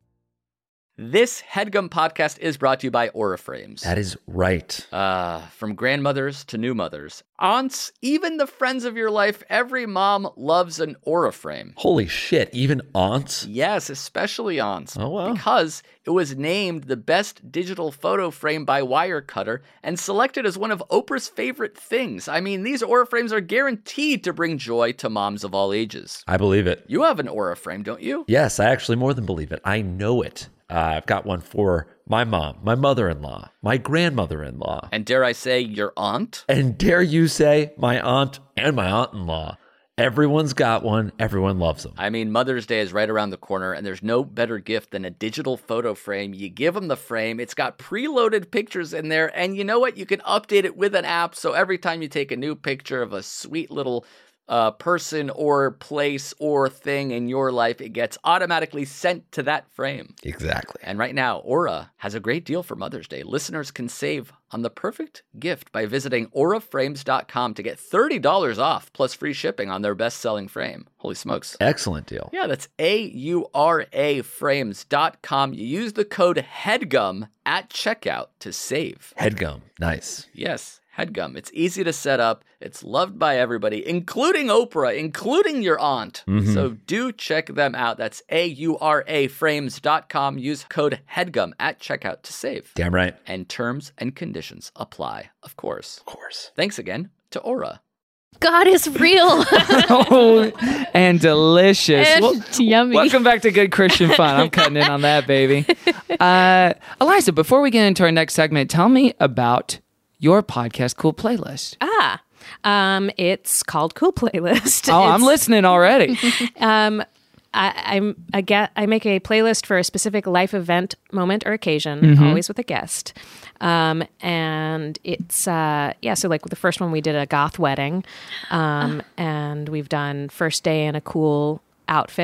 This HeadGum podcast is brought to you by Aura Frames. That is right. Uh, from grandmothers to new mothers, aunts, even the friends of your life, every mom loves an Aura frame. Holy shit, even aunts? Yes, especially aunts. Oh, wow. Because it was named the best digital photo frame by Wirecutter and selected as one of Oprah's favorite things. I mean, these Aura frames are guaranteed to bring joy to moms of all ages. I believe it. You have an Aura frame, don't you? Yes, I actually more than believe it. I know it. Uh, I've got one for my mom, my mother-in-law, my grandmother-in-law. And dare I say, your aunt? And dare you say, my aunt and my aunt-in-law. Everyone's got one. Everyone loves them. I mean, Mother's Day is right around the corner, and there's no better gift than a digital photo frame. You give them the frame. It's got preloaded pictures in there, and you know what? You can update it with an app, so every time you take a new picture of a sweet little uh, person or place or thing in your life, it gets automatically sent to that frame. Exactly. And right now, Aura has a great deal for Mother's Day. Listeners can save on the perfect gift by visiting aura frames dot com to get thirty dollars off plus free shipping on their best-selling frame. Holy smokes. Excellent deal. Yeah, that's A U R A frames dot com. You use the code HEADGUM at checkout to save. HeadGum. Nice. Yes, HeadGum. It's easy to set up. It's loved by everybody, including Oprah, including your aunt. Mhm. So do check them out. That's A U R A frames dot com. Use code HEADGUM at checkout to save. Damn right. And terms and conditions apply, of course. Of course. Thanks again to Aura. God is real. Oh, and delicious. And Well, yummy. Welcome back to Good Christian Fun. I'm cutting in on that, baby. Uh, Eliza, before we get into our next segment, tell me about your podcast, Cool Playlist. Ah, um, it's called Cool Playlist. Oh, I'm It's- listening already. um, I, I'm I get I make a playlist for a specific life event, moment, or occasion, Mhm. always with a guest. Um, and it's uh, yeah. So like with the first one, we did a goth wedding, um, and we've done first day in a cool outfit.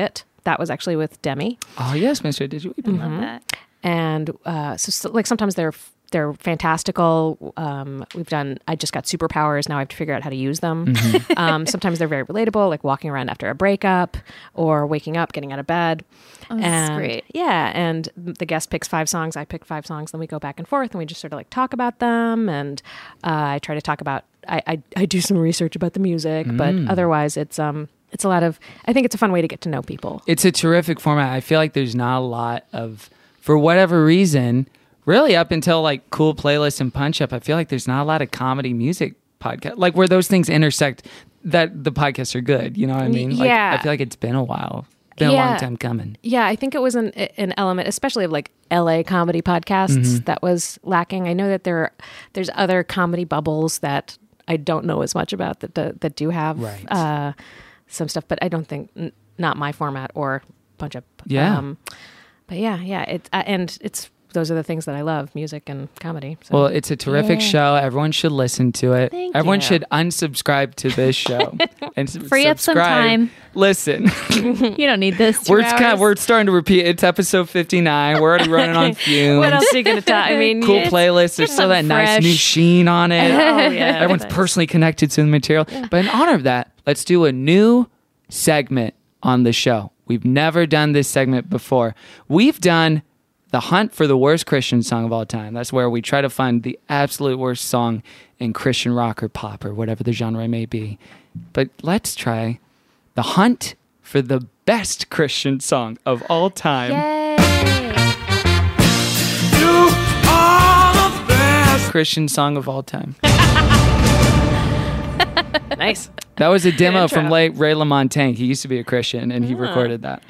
that was actually with Demi. Oh yes, Mister Did You Weep? I love that. And uh, so, so, like, sometimes they're they're fantastical. Um, we've done. I just got superpowers. Now I have to figure out how to use them. Mm-hmm. um, sometimes they're very relatable, like walking around after a breakup or waking up, getting out of bed. Oh, that's and, great. Yeah, and the guest picks five songs. I pick five songs. Then we go back and forth, and we just sort of like talk about them. And uh, I try to talk about. I, I I do some research about the music, but Mm. otherwise, it's um it's a lot of. I think it's a fun way to get to know people. It's a terrific format. I feel like there's not a lot of, for whatever reason, really up until like Cool Playlist and Punch Up, I feel like there's not a lot of comedy music podcast, like where those things intersect, that the podcasts are good. You know what I mean? Like, Yeah. I feel like it's been a while. Been a Yeah. long time coming. Yeah, I think it was an an element, especially of like L A comedy podcasts, Mhm. that was lacking. I know that there are, there's other comedy bubbles that I don't know as much about that that, that do have Right. uh, some stuff, but I don't think n- not my format or Punch Up. Yeah. Um, but yeah, yeah, it uh, and it's those are the things that I love, music and comedy. So. Well, it's a terrific Yeah. show. Everyone should listen to it. Thank Everyone you. should unsubscribe to this show and s- Free up some subscribe. time. Listen, You don't need this. two we're kind hours. of, we're starting to repeat. It's episode fifty-nine. We're already running on fumes. What else are you going to talk? I mean, Cool it's- playlist. There's still that nice fresh. new sheen on it. Oh, yeah. Everyone's Nice. personally connected to the material. But in honor of that, let's do a new segment on the show. We've never done this segment before. We've done the hunt for the worst Christian song of all time. That's where we try to find the absolute worst song in Christian rock or pop or whatever the genre may be. But let's try the hunt for the best Christian song of all time. You are the best. Christian song of all time. Nice. That was a demo intro. from Ray, Ray LaMontagne. He used to be a Christian, and he Ah. recorded that.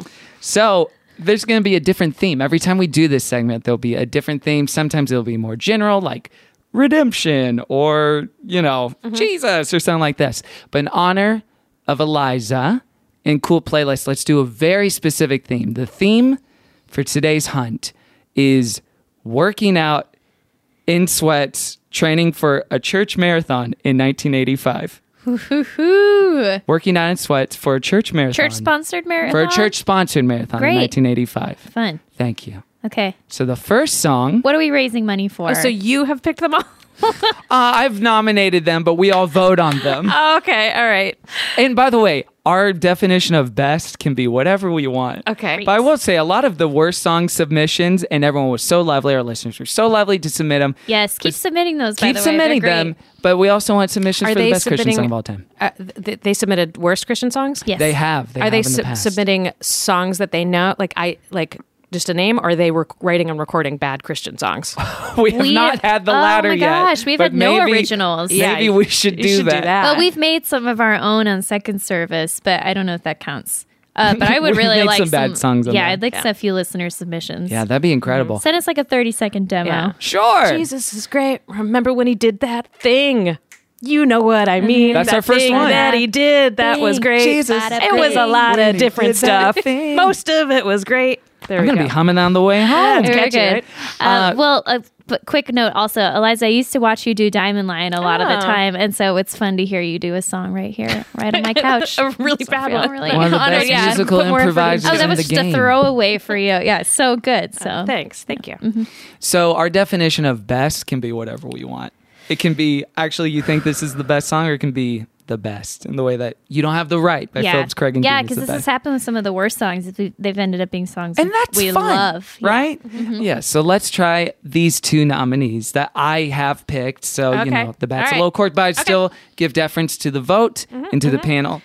So there's going to be a different theme. Every time we do this segment, there'll be a different theme. Sometimes it'll be more general, like redemption or, you know, Jesus or something like this. But in honor of Eliza and Cool Playlist, let's do a very specific theme. The theme for today's hunt is working out in sweats, training for a church marathon in nineteen eighty-five. Hoo-hoo-hoo. Working out in sweats for a church marathon. Church sponsored marathon. For a church sponsored marathon Great. in nineteen eighty-five. Fun. Thank you. Okay. So the first song, What are we raising money for? Oh, so you have picked them all? uh, I've nominated them, but we all vote on them. Oh, okay, all right. And by the way, our definition of best can be whatever we want. Okay. But I will say a lot of the worst song submissions, and everyone was so lovely. Our listeners were so lovely to submit them. yes, keep submitting those. by Keep the way. They're submitting great. them, but we also want submissions Are for the they best Christian submitting- song of all time. Uh, th- they submitted worst Christian songs? Yes. They have. They are have they in the sub- past. submitting songs that they know, like I like just a name, or are they rec- writing and recording bad Christian songs? We have We- not had the oh latter my yet. gosh, we've but had no maybe- originals. Maybe Yeah, we should, you do, should do that. that. Well, we've made some of our own on second service, but I don't know if that counts. Uh, but I would We've really made like some bad songs on Yeah, that. I'd like a few listener submissions. Yeah, that'd be incredible. Send us like a thirty second demo. Yeah. Sure. Jesus is great. Remember when he did that thing? You know what I mean. That's that our first thing one. that he did. That was Thing. great. Jesus. It was a lot When of he different did that stuff. thing. Most of it was great. There I'm we going to go. be humming on the way home. Very Catch it, good. Uh, Uh, well, a p- quick note also, Eliza, I used to watch you do Diamond Line a lot of the Oh. time, and so it's fun to hear you do a song right here, right on my couch. A really So bad I feel one. really One of the honored. best Yeah. musical Put more effort into improvisers Oh, that in was the just game. a throwaway for you. Yeah, so good. So Thanks. Thank you. So our definition of best can be whatever we want. It can be, actually, you think this is the best song, or it can be the best in the way that You Don't Have the Right by yeah, Phillips Craig and yeah, Dean is because the this has best. happened with some of the worst songs. If we- They've ended up being songs And that's we fun, love, Yeah. right? Yeah, so let's try these two nominees that I have picked. So, you Okay. know, the bat's All a low right. court, but I still give deference to the vote and to the panel.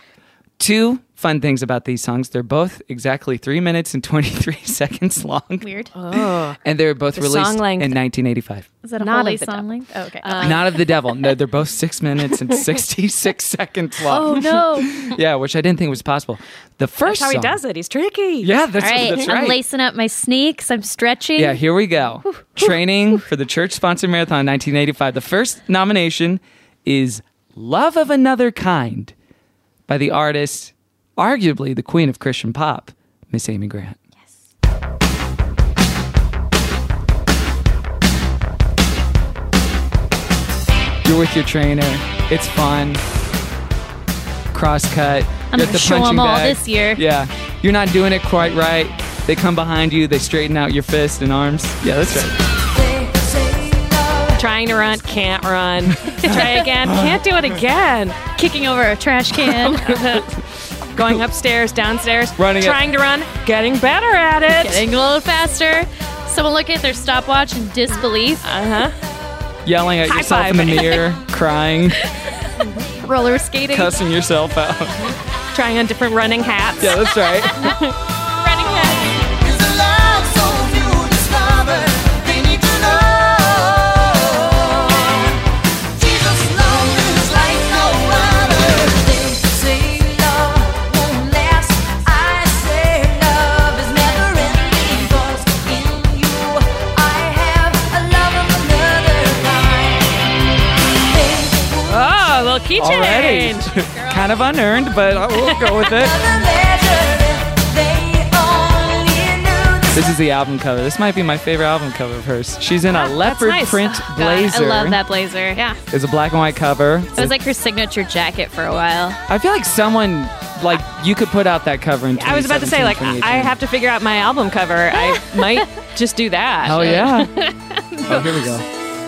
Two fun things about these songs. They're both exactly three minutes and twenty-three seconds long. Weird. Oh, And they're both The released song length- in nineteen eighty-five. Is that a Not holy of the song devil. length? Oh, okay. Not of the devil. No, they're both six minutes and sixty-six seconds long. oh no! Yeah, which I didn't think was possible. The first that's how he song- does it. He's tricky. Yeah, that's, All right, that's I'm right. lacing up my sneaks. I'm stretching. Yeah, here we go. Training for the church-sponsored marathon in nineteen eighty-five. The first nomination is Love of Another Kind by the artist, arguably the queen of Christian pop, Miss Amy Grant. You're with your trainer. It's fun. Cross cut. I'm You're gonna at the show 'em punching all bag. this year. Yeah. you're not doing it quite right, they come behind you, they straighten out your fist and arms. Yeah, that's right. Trying to run, can't run. Try again, can't do it again. Kicking over a trash can. Going upstairs, downstairs, Running it. trying to run, getting better at it. Getting a little faster. Someone looking at their stopwatch in disbelief. Uh-huh. Yelling at High yourself five. in the mirror, crying, Roller skating. cussing yourself out. Trying on different running hats. Yeah, that's right. Running head. Oh, a little Already. keychain. Kind of unearned, but I will go with it. This is the album cover. This might be my favorite album cover of hers. She's in a leopard nice. print God, blazer. I love that blazer. Yeah. It's a black and white cover. It was like her signature jacket for a while. I feel like someone, like, you could put out that cover in I was about to say, like, twenty seventeen, I have to figure out my album cover. I might just do that. Hell yeah. Oh, here we go.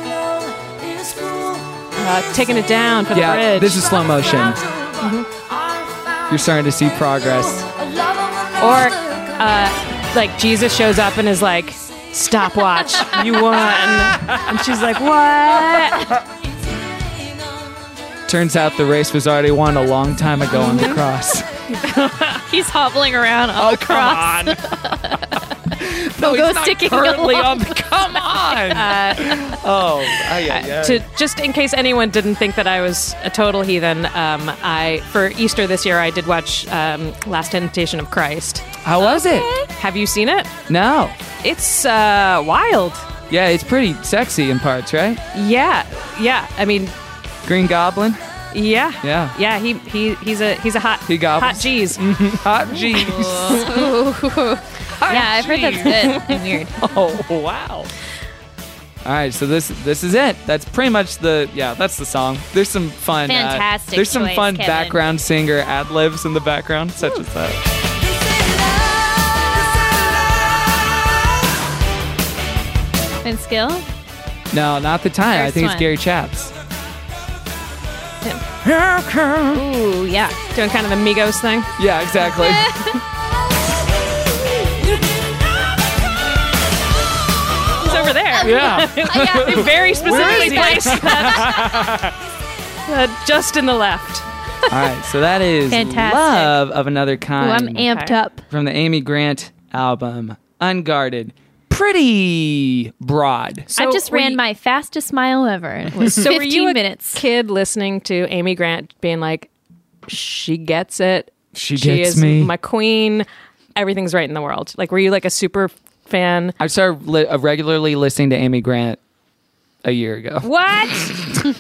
Uh, taking it down for the Yeah, bridge. this is slow motion. Mhm. You're starting to see progress. Or, uh, like, Jesus shows up and is like, stopwatch, you won. And she's like, what? Turns out the race was already won a long time ago on the cross. He's hobbling around on Oh, the cross. come No, he's go not sticking currently along. on the. Come on. Uh, oh, ay, ay, ay. to just in case anyone didn't think that I was a total heathen, um, I for Easter this year I did watch um, Last Temptation of Christ. How was it? Have you seen it? No. It's uh, wild. Yeah, it's pretty sexy in parts, right? Yeah, yeah. I mean, Green Goblin. yeah, Yeah. yeah. He he he's a he's a hot He gobbles. hot G's. Hot G's. Yeah, I've heard that's good and weird. Oh wow. All right, so this this is it. That's pretty much the yeah. That's the song. There's some fun. uh, Fantastic there's some choice, fun Kevin. background singer ad libs in the background, such as that. Vince Gill? No, not the time. I First think one. it's Gary Chaps. Ooh, yeah. Doing kind of the Migos thing. Yeah, exactly. He's over there. Yeah. They very specifically he? placed that. Uh, just in the left. All right, so that is Fantastic. Love of Another Ooh, Kind. I'm amped up. From the Amy Grant album, Unguarded. Pretty broad. So I just were ran you- my fastest mile ever. It was So were you fifteen a minutes. kid listening to Amy Grant being like, she gets it. She She gets is me. my queen. Everything's right in the world. Like, were you like a super fan? I started li- uh, regularly listening to Amy Grant a year ago. What?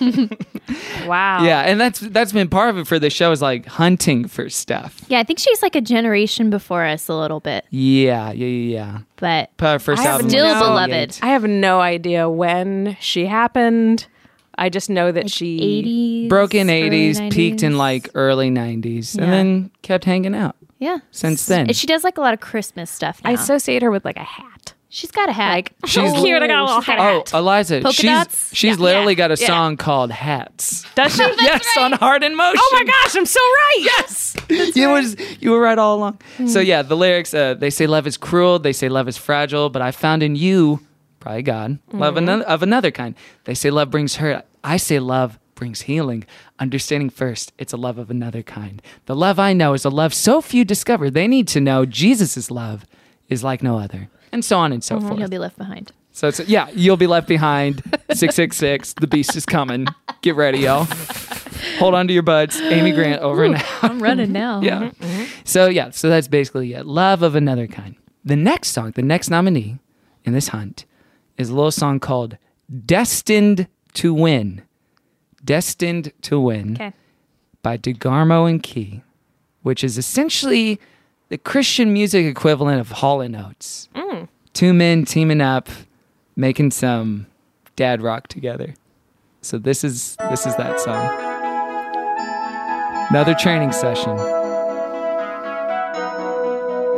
Wow. Yeah, and that's that's been part of it for the show is like hunting for stuff. Yeah, I think she's like a generation before us a little bit, Yeah, yeah, yeah, yeah. but Put out her first I have album still in beloved. seventy-eight. I have no idea when she happened. I just know that she eighties, Broke in early eighties, peaked in nineties. like early nineties, Yeah. and then kept hanging out Yeah, since then. And she does like a lot of Christmas stuff now. I associate her with like a hat. She's got a hat. Like, She's- oh, cute. I got a little She's got hat. Oh, Eliza, Polka she's dots? she's Yeah. literally got a Yeah. song called Hats. Does she? Yes, on Heart in Motion. Oh my gosh, I'm so right. Yes. you was you were right all along. So yeah, the lyrics uh, they say love is cruel, they say love is fragile, but I found in you, probably God, love another, of another kind. They say love brings hurt. I say love brings healing. Understanding first, it's a love of another kind. The love I know is a love so few discover. They need to know Jesus' love is like no other, and so on and so forth. You'll be left behind. So it's yeah, you'll be left behind. six six six, the beast is coming. Get ready, y'all. Hold on to your butts. Amy Grant over and out. I'm running now. Yeah. So yeah, so that's basically it. Love of Another Kind. The next song, the next nominee in this hunt is a little song called Destined to Win. Destined to Win Okay. by DeGarmo and Key, which is essentially the Christian music equivalent of Hall and Oates. Mm. Two men teaming up, making some dad rock together. So this is this is that song. Another training session.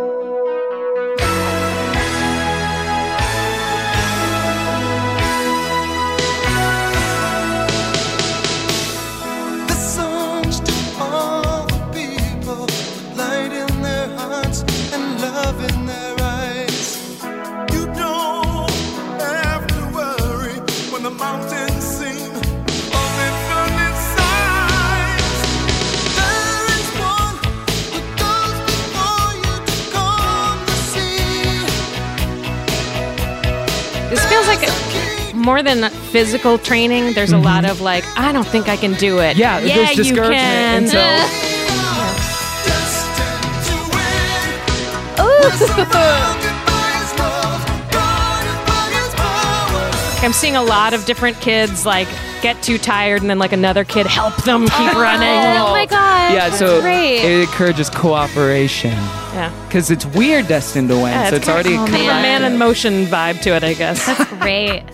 more than physical training, there's a Mhm. lot of like, I don't think I can do it. Yeah, yeah, there's you discouragement can. until- I'm seeing a lot of different kids like get too tired and then like another kid help them keep running. Oh my god. Yeah, that's so great. it encourages cooperation. Yeah. Because it's weird Destined to Win. Yeah, so it's kind already of, kind of a man in motion vibe to it, I guess. That's great.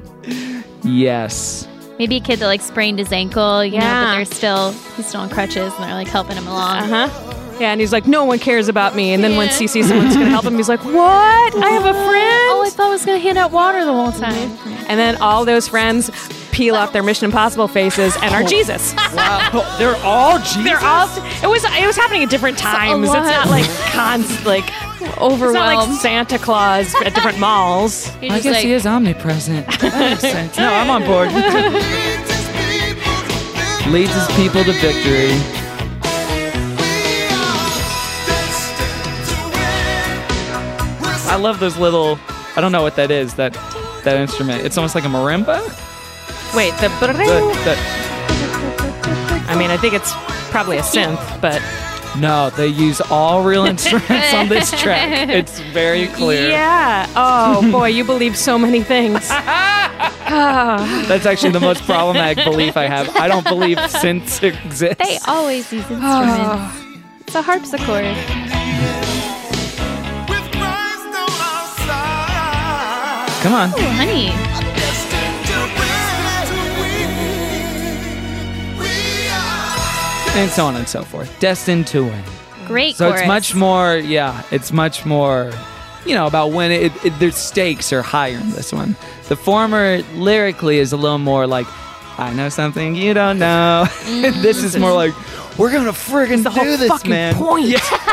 Yes. Maybe a kid that like sprained his ankle, you know, Yeah. but they're still he's still on crutches and they're like helping him along. Uh huh. Yeah, and he's like, no one cares about me. And then once he sees someone's going to help him, he's like, what? I have a friend. Oh, I thought I was going to hand out water the whole time. And then all those friends peel off their Mission Impossible faces and are Jesus. Wow. They're all Jesus? They're all. It was. It was happening at different times. It's lot. not like cons. Like Overwhelmed. It's not like Santa Claus at different malls. You're I just guess like- he is omnipresent. That makes sense. No, I'm on board. Leads his people to victory. I love those little. I don't know what that is. That that instrument. It's almost like a marimba. Wait, the. The, the, I mean, I think it's probably a synth, but no, they use all real instruments on this track. It's very clear. yeah. Oh boy, you believe so many things. Ah. That's actually the most problematic belief I have. I don't believe synths exist. They always use instruments. It's a harpsichord. Come on. Oh, honey. And so on and so forth. Destined to win. Great So chorus. it's much more, yeah, it's much more, you know, about when it, it, their stakes are higher in this one. The former lyrically is a little more like, I know something you don't know. This is more like, we're gonna friggin' the do whole this, fucking man. point.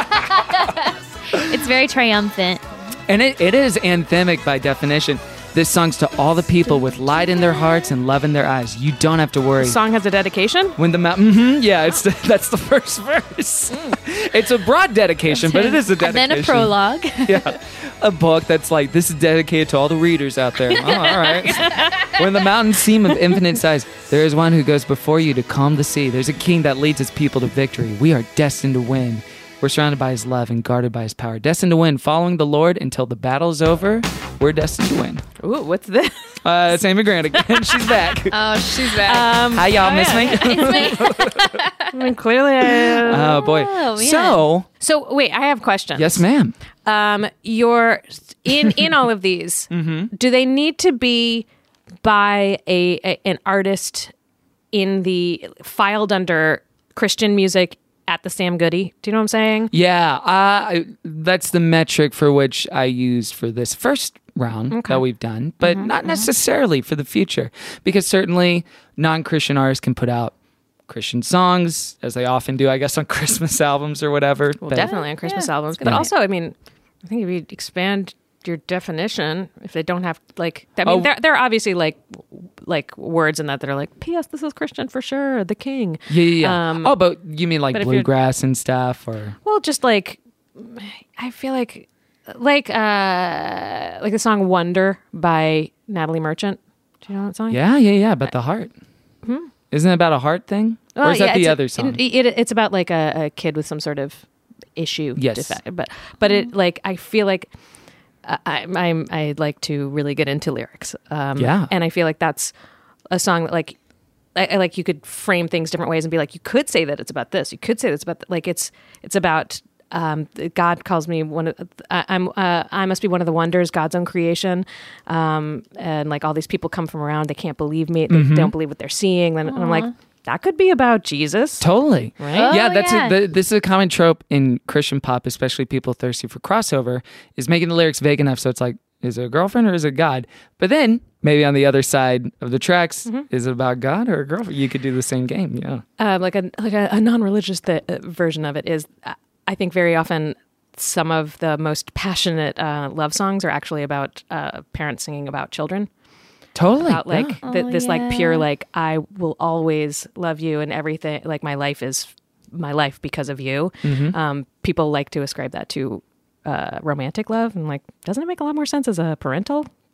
It's very triumphant. And it, it is anthemic by definition. This song's to all the people with light in their hearts and love in their eyes. You don't have to worry. The song has a dedication. When the mountain, mm-hmm, yeah, it's the, that's the first verse. It's a broad dedication, but it is a And dedication. then a prologue. Yeah, a book that's like, this is dedicated to all the readers out there. Oh, all right. When the mountains seem of infinite size, there is one who goes before you to calm the sea. There's a king that leads his people to victory. We are destined to win. We're surrounded by his love and guarded by his power. Destined to win, following the Lord until the battle is over. We're destined to win. Ooh, what's this? Uh, it's Amy Grant again. She's back. Oh, she's back. Um, Hi, y'all. oh, Miss yeah. me? I mean, clearly. I, Oh, boy. Oh, man. So, so wait, I have questions. yes, ma'am. Um, your in in all of these, Mm-hmm. do they need to be by a, a an artist in the filed under Christian music at the Sam Goody? Do you know what I'm saying? Yeah, uh, I, that's the metric for which I used for this first round Okay. that we've done, but not necessarily for the future, because certainly non-Christian artists can put out Christian songs, as they often do, I guess, on Christmas albums or whatever. Well, but- definitely on Christmas albums, but Right. also, I mean, I think if you expand your definition, if they don't have like, I mean, Oh. there there are obviously like like words in that that are like, P S. This is Christian for sure. The King. Yeah, yeah, yeah. Um, oh, but you mean like but if you're- bluegrass and stuff, or Well, just like I feel like like uh like the song "Wonder" by Natalie Merchant. Do you know that song? yeah, yeah, yeah. But the heart, Hmm? isn't it about a heart thing, Well, or is yeah, that the it's a- other song? It, it, it's about like a, a kid with some sort of issue. Yes. defect. but but it like I feel like I, I'm I'm I like to really get into lyrics. Um, Yeah. and I feel like that's a song that like. I, I like you could frame things different ways and be like, you could say that it's about this. You could say that it's about th- like it's it's about um, God calls me one of I, I'm uh, I must be one of the wonders, God's own creation, um, and like all these people come from around, they can't believe me, they Mhm. don't believe what they're seeing. Then and I'm like, that could be about Jesus. Totally. Right? yeah, Oh, that's yeah. A, the, this is a common trope in Christian pop, especially people thirsty for crossover, is making the lyrics vague enough so it's like, is it a girlfriend or is it God? But then maybe on the other side of the tracks, is it about God or a girlfriend? You could do the same game. Yeah. Uh, like a like a, a non-religious th- uh, version of it is, uh, I think very often some of the most passionate uh, love songs are actually about uh, parents singing about children. Totally. About like yeah. th- Oh, this like pure yeah. like I will always love you and everything, like my life is my life because of you. Mhm. Um, people like to ascribe that to uh, romantic love, and like, doesn't it make a lot more sense as a parental thing. Oh, Yeah, interesting. totally. Yeah, I wonder if I could read into more songs that way.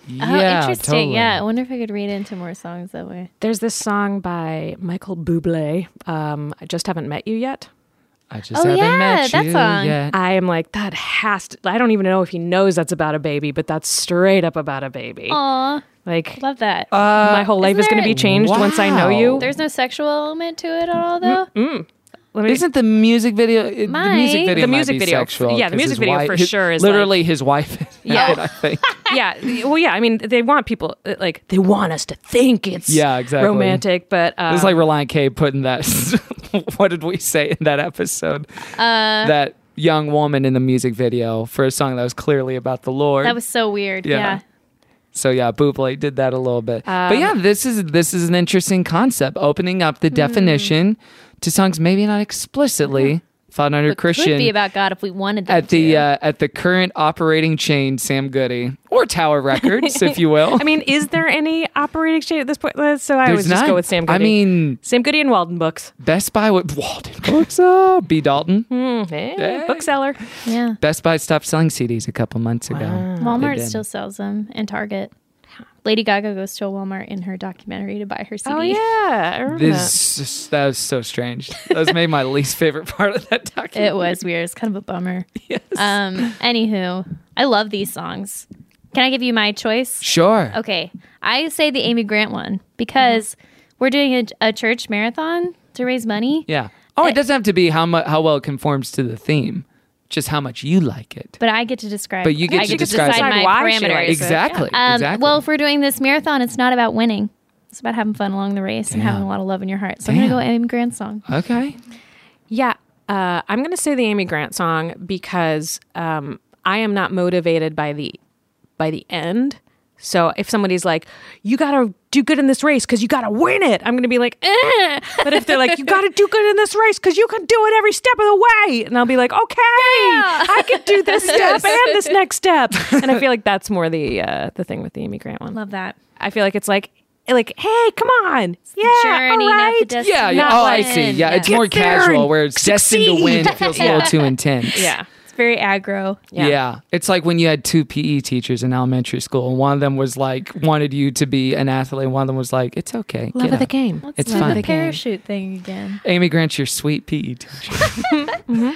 Totally. Yeah, I wonder if I could read into more songs that way. There's this song by Michael Bublé. Um, I just haven't met you yet. I just Oh, haven't yeah, met that you song. yet. I am like, that has to, I don't even know if he knows that's about a baby, but that's straight up about a baby. Aw, Like, love that. my whole life Isn't is going to there- be changed once I know you. There's no sexual element to it at all, though. Mm. Let me, Isn't the music video? it- The Might. music video. The might music be video- Sexual yeah, the 'cause music his video wife- for his- sure is literally his wife. Yeah. It, I think. yeah. Well, yeah. I mean, they want people, uh, like, they want us to think it's Yeah, exactly. romantic, but. Uh, It was like Reliant K putting that. What did we say in that episode? Uh, that young woman in the music video for a song that was clearly about the Lord. That was so weird. Yeah. Yeah. So yeah, Bublé did that a little bit. but Um, yeah, this is this is an interesting concept, opening up the definition to songs maybe not explicitly found under But Christian. could be about God if we wanted them at the to. uh, at the current operating chain, Sam Goody or Tower Records, if you will. I mean, is there any operating chain at this point? Uh, So I There's would just not. go with Sam Goody. I mean, Sam Goody and Walden Books. Best Buy with Walden Books. Oh, B. Dalton. Mm, hey, Hey. bookseller. yeah. Best Buy stopped selling C Ds a couple months ago. They Walmart did. still sells them and Target. Lady Gaga goes to a Walmart in her documentary to buy her C D. Oh, yeah. I remember that. This that was so strange. That was maybe my least favorite part of that documentary. It was weird. It's kind of a bummer. Yes. Um. Anywho, I love these songs. Can I give you my choice? Sure. Okay. I say the Amy Grant one because we're doing a, a church marathon to raise money. Yeah. Oh, it doesn't have to be how mu- how well it conforms to the theme, just how much you like it. But I get to describe. But you get I to describe decide my why she parameters. likes it. Exactly. Um, exactly. Well, if we're doing this marathon, it's not about winning. It's about having fun along the race and Damn. having a lot of love in your heart. So I'm gonna Damn. go Amy Grant song. Okay. Yeah, uh, I'm going to say the Amy Grant song because um, I am not motivated by the by the end. So if somebody's like, "You got to do good in this race because you got to win it," I'm going to be like, eh. But if they're like, "You got to do good in this race because you can do it every step of the way," and I'll be like, "Okay, I can do this step and this next step." And I feel like that's more the uh, the thing with the Amy Grant one. Love that. I feel like it's like. Like, hey, come on. Yeah, journey, all not right. the destination. Yeah. yeah. Not Oh, I like- see. Yeah, it's Get more there casual, and where it's destined to win. It feels a little too intense. Yeah. It's very aggro. Yeah. Yeah. It's like when you had two P E teachers in elementary school, and one of them was like wanted you to be an athlete, and one of them was like, "It's okay, Love get of the up." game. Let's It's do fun. the parachute thing again. Amy Grant's your sweet P E teacher.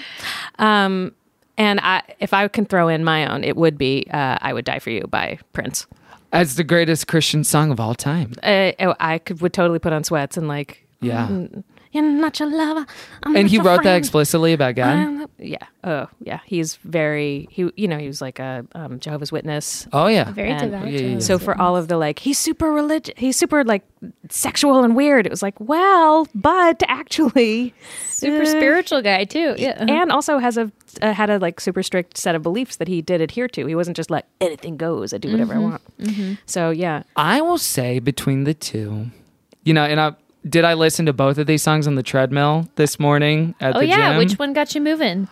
Um, and I, if I can throw in my own, it would be uh, "I Would Die for You" by Prince. As the greatest Christian song of all time. Uh, I could would totally put on sweats and like, Yeah. mm, you're not your lover. I'm And not he your wrote that friend. explicitly about God. I'm not- yeah. Oh, yeah. He's very. He, you know, he was like a um, Jehovah's Witness. Oh yeah. Very And devout. yeah, yeah, yeah. So for all of the like, he's super religious. He's super like sexual and weird. It was like, well, but actually, Super uh, spiritual guy too. Yeah. uh-huh. and also has a uh, had a like super strict set of beliefs that he did adhere to. He wasn't just like anything goes. I do whatever I want. So yeah, I will say between the two, you know, and I did I listen to both of these songs on the treadmill this morning at Oh the yeah, gym? which one got you moving?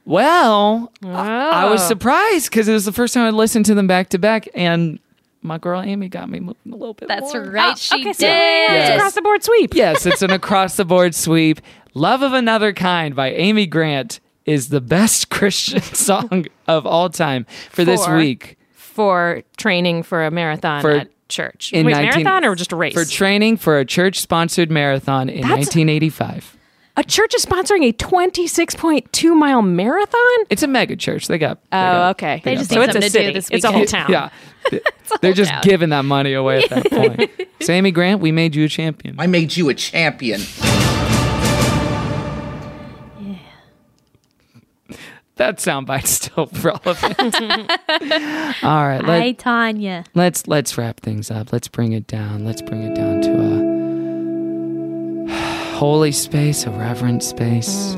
Well, I, I was Oh. surprised because it was the first time I listened to them back to back, and my girl Amy got me moving a little bit That's more. right, Oh, she okay, did. so it's Yes. across the board sweep. Yes, it's an across the board sweep. Love of Another Kind by Amy Grant is the best Christian song of all time for this For- week. for training for a marathon For- at church. In Wait, nineteen marathon or just a race? For training for a church-sponsored marathon in That's- nineteen eighty-five. a church is sponsoring a twenty-six point two mile marathon. It's a mega church. They got. They Oh, got- okay. They just so need it's a something to do city. this It's a whole weekend. town. Yeah. They're just town. giving that money away at that point. So Amy Grant, we made you a champion. I made you a champion. That soundbite's still relevant. All right, let, Hi, Tanya. let's let's wrap things up. Let's bring it down. Let's bring it down to a holy space, a reverent space.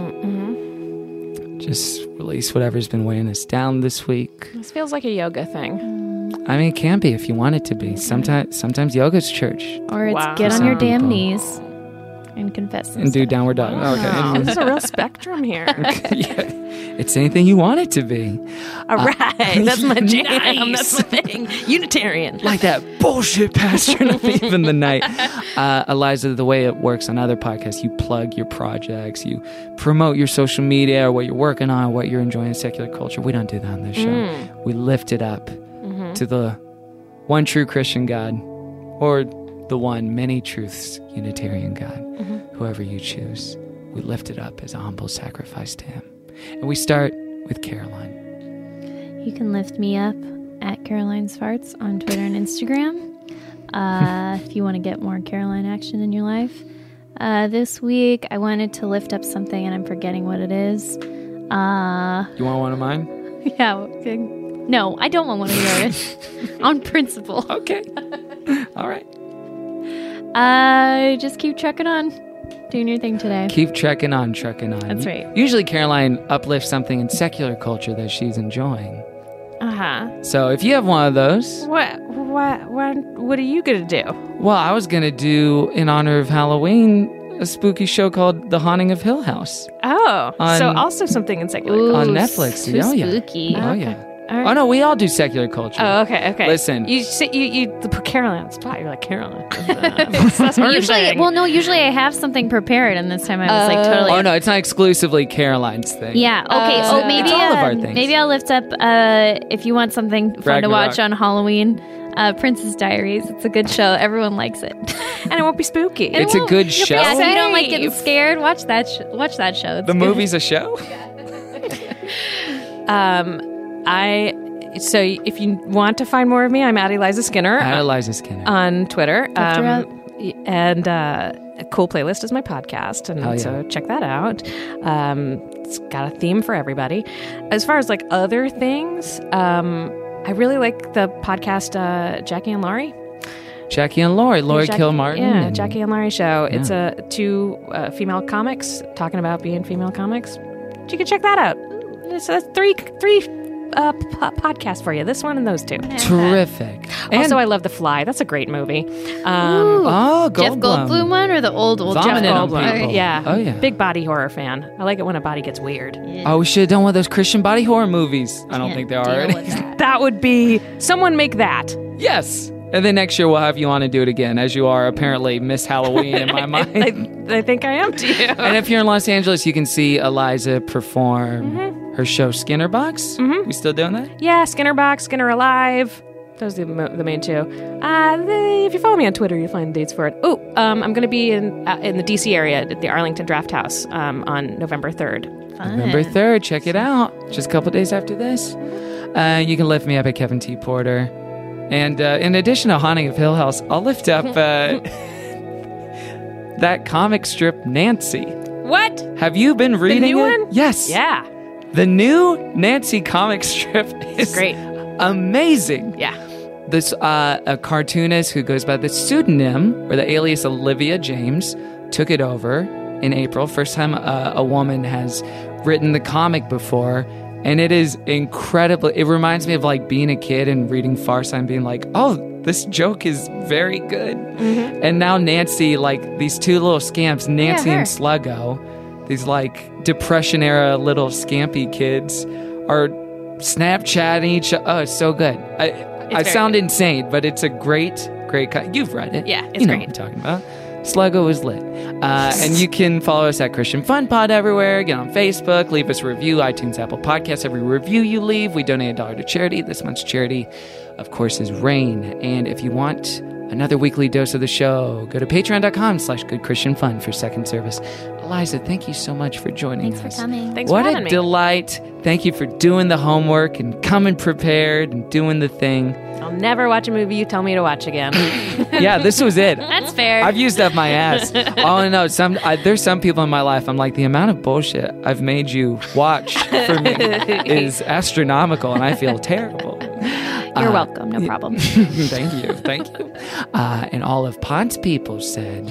Just release whatever's been weighing us down this week. This feels like a yoga thing. I mean, it can be if you want it to be. Sometimes, sometimes yoga's church Or it's Wow. get For on your some damn people. knees and confess some and do stuff. downward dog. Okay. Oh, this is a real spectrum here. Yeah. It's anything you want it to be. All right, that's my jam. Nice. That's my thing. Unitarian. Like that bullshit pastor in a thief in the night. Uh, Eliza, the way it works on other podcasts, you plug your projects, you promote your social media or what you're working on, what you're enjoying in secular culture. We don't do that on this show. Mm. We lift it up Mm-hmm. to the one true Christian God, or the one many truths Unitarian God, Mm-hmm. whoever you choose, we lift it up as a humble sacrifice to him. And we start with Caroline. You can lift me up at Caroline's Farts on Twitter and Instagram. Uh, if you want to get more Caroline action in your life. Uh, this week, I wanted to lift up something, and I'm forgetting what it is. Uh, You want one of mine? yeah. Okay. No, I don't want one of yours. On principle. Okay. All right. Uh, just keep trucking on. Doing your thing today. Keep trekking on, trekking on. That's right. Usually Caroline uplifts something in secular culture that she's enjoying. Uh-huh. So if you have one of those... What, what, what, what are you going to do? Well, I was going to do, in honor of Halloween, a spooky show called The Haunting of Hill House. Oh, On- so also something in secular Ooh, culture. On Netflix. too oh, yeah. spooky. Oh, Okay. yeah. All right. Oh, no, we all do secular culture. Oh, okay, okay. Listen. You sit, you, you put Caroline on the spot. You're like, Caroline. That's what we're Usually, saying. well, no, usually I have something prepared, and this time I was like totally. Oh, no, it's not exclusively Caroline's thing. Yeah. Okay. Uh, oh, maybe it's all of our uh, things. maybe I'll lift up. Uh, if you want something fun to watch Ragnarok. on Halloween, uh, Princess Diaries. It's a good show. Everyone likes it. and it won't be spooky. It It's a won't- good you'll- show? Yeah, if you don't like Safe. getting scared, watch that. Sh- watch that show. It's The good. movie's a show? Um, I so if you want to find more of me, I'm at Eliza Skinner At Eliza Skinner. on Twitter. Lift her Um, and uh, a Cool Playlist is my podcast, and Oh, yeah. so check that out. Um, it's got a theme for everybody. As far as like other things, um, I really like the podcast uh, Jackie and Laurie. Jackie and Laurie. Laurie Jackie- Kilmartin. Yeah, and- Jackie and Laurie show. It's Yeah. a two uh, female comics talking about being female comics. You can check that out. It's a three three uh, p- podcast for you. This one and those two. Terrific. Also, I love The Fly. That's a great movie. Um, Oh, Jeff Goldblum. Goldblum one or the old old Jeff Vomited on Goldblum? people. Yeah. Oh, yeah. Big body horror fan. I like it when a body gets weird. Oh, we should have done one of those Christian body horror movies. I don't Can't think they are deal already. with that. That would be someone make that. Yes. And then next year we'll have you on and do it again, as you are apparently Miss Halloween in my mind. I, I think I am to you. And if you're in Los Angeles, you can see Eliza perform Mm-hmm. her show Skinner Box. Mm-hmm. We still doing that? Yeah, Skinner Box, Skinner Alive. Those are the, mo- the main two. Uh, the, if you follow me on Twitter, you'll find dates for it. Oh, um, I'm going to be in uh, in the D C area at the Arlington Draft House um, on November third. Fun. November third. Check it out. Just a couple days after this. Uh, you can lift me up at Kevin T. Porter. And uh, in addition to Haunting of Hill House, I'll lift up uh, that comic strip Nancy. What? Have you been reading new it? one? Yes. Yeah. The new Nancy comic strip is Great. amazing. Yeah. This uh, a cartoonist who goes by the pseudonym or the alias Olivia James took it over in April. First time uh, a woman has written the comic before, and it is incredible. It reminds me of like being a kid and reading Farsight and being like, "Oh, this joke is very good." Mm-hmm. And now Nancy, like these two little scamps, Nancy her. and Sluggo, these like Depression era little scampy kids, are Snapchatting each other. Oh, it's so good. I, I very sound good. insane, but it's a great, great. Co- You've read it. Yeah, it's you know great. what I'm talking about. Sluggo is lit. Uh, and you can follow us at Christian Fun Pod everywhere. Get on Facebook. Leave us a review. iTunes, Apple Podcasts. Every review you leave, we donate a dollar to charity. This month's charity, of course, is RAIN. And if you want another weekly dose of the show, go to patreon.com slash good Christian fun for second service. Eliza, thank you so much for joining Thanks us. for coming. Thanks What for a having me. delight. Thank you for doing the homework and coming prepared and doing the thing. I'll never watch a movie you tell me to watch again. Yeah, this was it. That's fair. I've used up my ass. Oh no, some I, there's some people in my life. I'm like, the amount of bullshit I've made you watch for me is astronomical, and I feel terrible. You're Uh, welcome. No problem. Thank you, thank you. Uh, and all of Pod's people said,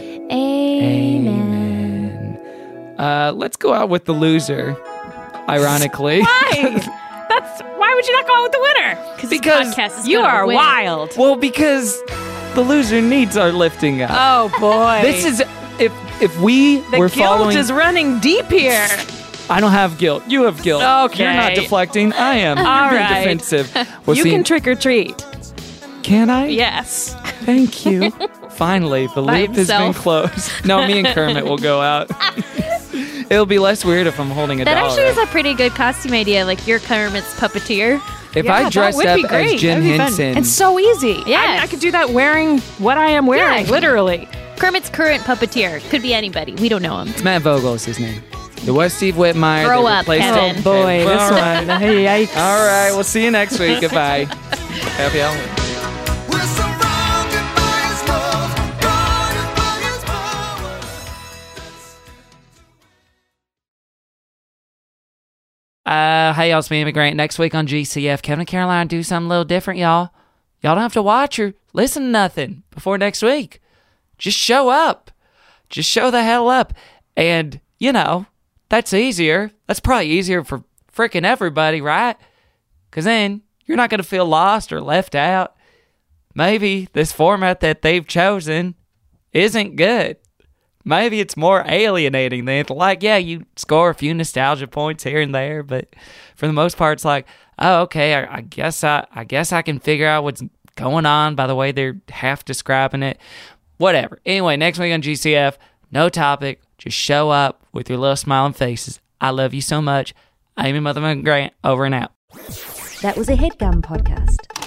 Amen. uh, "Let's go out with the loser." Ironically, Why? That's why would you not go out with the winner? because Podcast is You gonna are win. wild. well, because the loser needs our lifting up. Oh boy. This is if if we the were guilt following. is running deep here. I don't have guilt. You have guilt. Okay. You're not deflecting. I am. All You're being right. defensive. Well, you see, can trick or treat. can I? Yes. Thank you. Finally, the By loop has been himself. closed. No, me and Kermit will go out. It'll be less weird if I'm holding a That dollar. actually is a pretty good costume idea. Like your Kermit's puppeteer. If Yeah, I that dressed would up be great. as Jim That'd be fun. Henson, It's so easy. Yeah. I, mean, I could do that wearing what I am wearing, Yeah. literally. Kermit's current puppeteer. Could be anybody. We don't know him. it's Matt Vogel is his name. It was Steve Whitmire. Grow They up, replaced Kevin. him. Oh, boy, this All right. one. Yikes. All right, we'll see you next week. Goodbye. Happy Halloween. Uh, hey, y'all, it's me, Amy Grant. Next week on G C F, Kevin and Caroline do something a little different, y'all. Y'all don't have to watch or listen to nothing before next week. Just show up. Just show the hell up. And, you know, that's easier. That's probably easier for freaking everybody, right? Because then you're not going to feel lost or left out. Maybe this format that they've chosen isn't good. Maybe it's more alienating than like, yeah, you score a few nostalgia points here and there, but for the most part, it's like, oh, okay, I, I guess I, I guess I can figure out what's going on by the way they're half describing it. Whatever. Anyway, next week on G C F, no topic, just show up with your little smiling faces. I love you so much. Amy Motherfucking Grant, over and out. That was a HeadGum podcast.